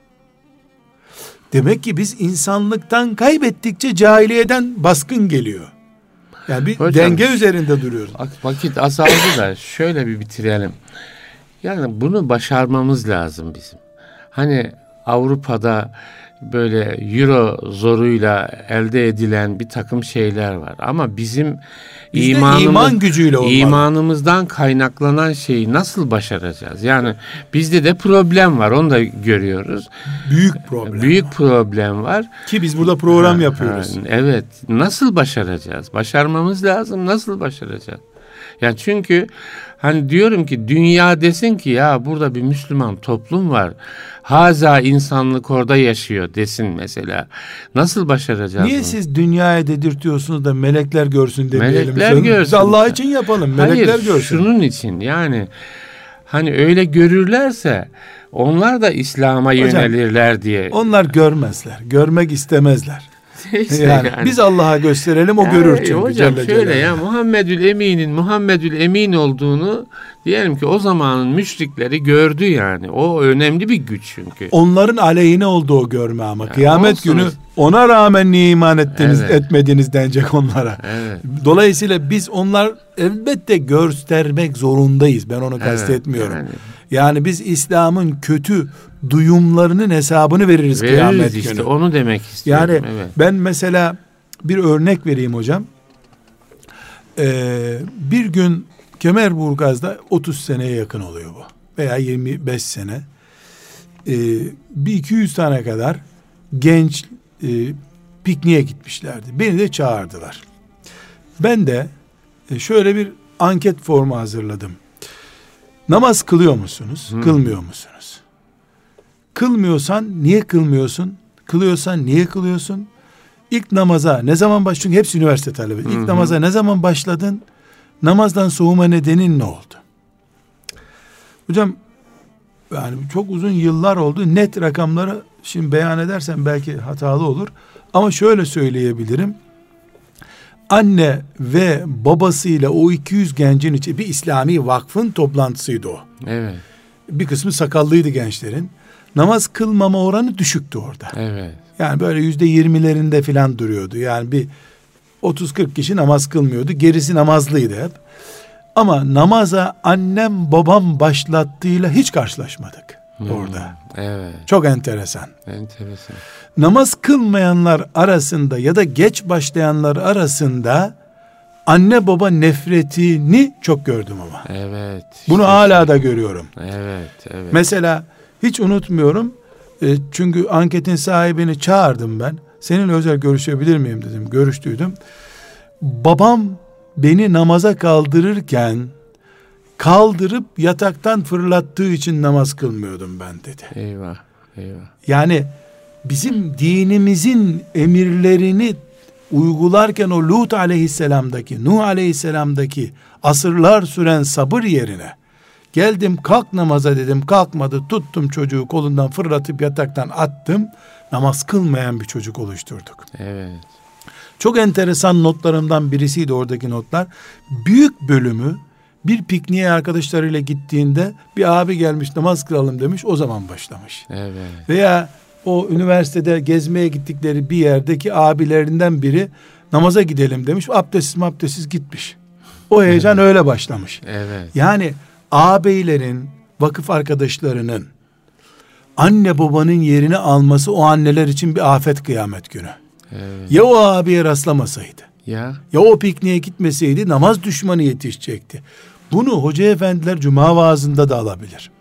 Demek ki biz insanlıktan kaybettikçe cahiliyeden baskın geliyor. Yani bir hocam, denge üzerinde duruyoruz. Vakit azaldı da şöyle bir bitirelim. Yani bunu başarmamız lazım bizim. Hani Avrupa'da böyle euro zoruyla elde edilen bir takım şeyler var. Ama bizim Bizde imanımız, iman gücüyle olmalı. İmanımızdan kaynaklanan şeyi nasıl başaracağız? Yani bizde de problem var. Onu da görüyoruz. Büyük problem. Büyük var. problem var. Ki biz burada program ha, yapıyoruz. Ha, evet. Nasıl başaracağız? Başarmamız lazım. Nasıl başaracağız? Yani çünkü hani diyorum ki dünya desin ki ya burada bir Müslüman toplum var. Haza insanlık orada yaşıyor desin mesela. Nasıl başaracağız Niye bunu? Siz dünyaya dedirtiyorsunuz da melekler görsün demeyelim. Melekler görsün. Biz Allah için yapalım. Melekler Hayır, görsün. Şunun için yani hani öyle görürlerse onlar da İslam'a yönelirler diye. Onlar görmezler. Görmek istemezler. İşte yani, yani biz Allah'a gösterelim o yani, görür çünkü. Hocam şöyle Celle. ya Muhammedül Emin'in Muhammedül Emin olduğunu diyelim ki o zamanın müşrikleri gördü yani. O önemli bir güç çünkü. Onların aleyhine oldu o görme ama yani kıyamet olsunuz. günü ona rağmen niye iman ettiniz evet. etmediniz denecek onlara. Evet. Dolayısıyla biz onlar elbette göstermek zorundayız. Ben onu evet, kastetmiyorum. Yani. yani biz İslam'ın kötü duyumlarının hesabını veririz, veririz kıyamet işte, günü. onu demek istiyorum. Yani evet. ben mesela bir örnek vereyim hocam. Ee, bir gün Kemerburgaz'da otuz seneye yakın oluyor bu. Veya yirmi beş sene. Ee, bir iki yüz tane kadar genç e, pikniğe gitmişlerdi. Beni de çağırdılar. Ben de e, şöyle bir anket formu hazırladım. Namaz kılıyor musunuz? Hmm. Kılmıyor musunuz? Kılmıyorsan niye kılmıyorsun? Kılıyorsan niye kılıyorsun? İlk namaza ne zaman başladın? Hepsi üniversite talebe. İlk namaza ne zaman başladın? Namazdan soğuma nedenin ne oldu? Hocam yani çok uzun yıllar oldu. Net rakamları şimdi beyan edersem belki hatalı olur. Ama şöyle söyleyebilirim. Anne ve babasıyla o iki yüz gencin içi bir İslami vakfın toplantısıydı o. Evet. Bir kısmı sakallıydı gençlerin. Namaz kılmama oranı düşüktü orada. Evet. Yani böyle yüzde yirmilerinde filan duruyordu. Yani bir otuz kırk kişi namaz kılmıyordu. Gerisi namazlıydı hep. Ama namaza annem babam başlattığıyla hiç karşılaşmadık hmm, orada. Evet. Çok enteresan. Enteresan. Namaz kılmayanlar arasında ya da geç başlayanlar arasında anne baba nefretini çok gördüm ama. Evet. Bunu işte hala da görüyorum. Evet, evet. Mesela hiç unutmuyorum. E, çünkü anketin sahibini çağırdım ben. Seninle özel görüşebilir miyim dedim. Görüştüydüm. Babam beni namaza kaldırırken kaldırıp yataktan fırlattığı için namaz kılmıyordum ben dedi. Eyvah, eyvah. Yani bizim dinimizin emirlerini uygularken o Lut aleyhisselamdaki, Nuh aleyhisselamdaki asırlar süren sabır yerine geldim kalk namaza dedim, kalkmadı, tuttum çocuğu kolundan fırlatıp yataktan attım, namaz kılmayan bir çocuk oluşturduk. Evet. Çok enteresan notlarımdan birisiydi oradaki notlar. Büyük bölümü bir pikniğe arkadaşlarıyla gittiğinde bir abi gelmiş namaz kılalım demiş, o zaman başlamış. Evet. Veya o üniversitede gezmeye gittikleri bir yerdeki abilerinden biri namaza gidelim demiş, abdestsiz abdestsiz gitmiş. O heyecan evet. öyle başlamış. Evet. Yani ağabeylerin, vakıf arkadaşlarının anne babanın yerini alması o anneler için bir afet kıyamet günü. Evet. Ya o abiye rastlamasaydı, ya ya o pikniğe gitmeseydi namaz düşmanı yetişecekti. Bunu hoca efendiler cuma vaazında da alabilir.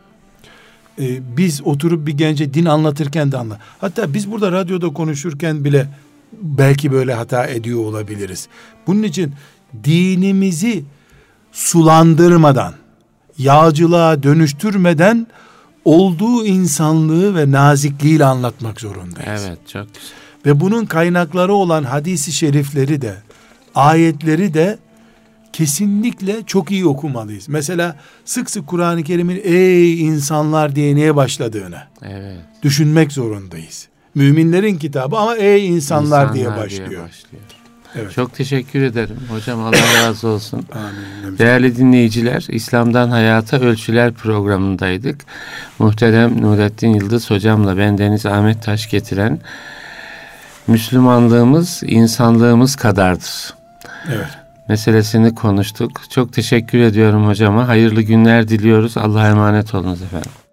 Ee, biz oturup bir gence din anlatırken de anla. Hatta biz burada radyoda konuşurken bile belki böyle hata ediyor olabiliriz. Bunun için dinimizi sulandırmadan, yağcılığa dönüştürmeden olduğu insanlığı ve nazikliğiyle anlatmak zorundayız. Evet, çok güzel. Ve bunun kaynakları olan hadis-i şerifleri de, ayetleri de kesinlikle çok iyi okumalıyız. Mesela sık sık Kur'an-ı Kerim'in ey insanlar diye neye başladığını evet. düşünmek zorundayız. Müminlerin kitabı ama ey insanlar, insanlar diye başlıyor. Diye başlıyor. Evet. Çok teşekkür ederim hocam, Allah razı olsun. Amin. Değerli dinleyiciler, İslam'dan Hayata Ölçüler programındaydık. Muhterem Nurettin Yıldız hocamla ben Deniz Ahmet Taş getiren Müslümanlığımız insanlığımız kadardır. Evet. Meselesini konuştuk. Çok teşekkür ediyorum hocama. Hayırlı günler diliyoruz. Allah'a emanet olunuz efendim.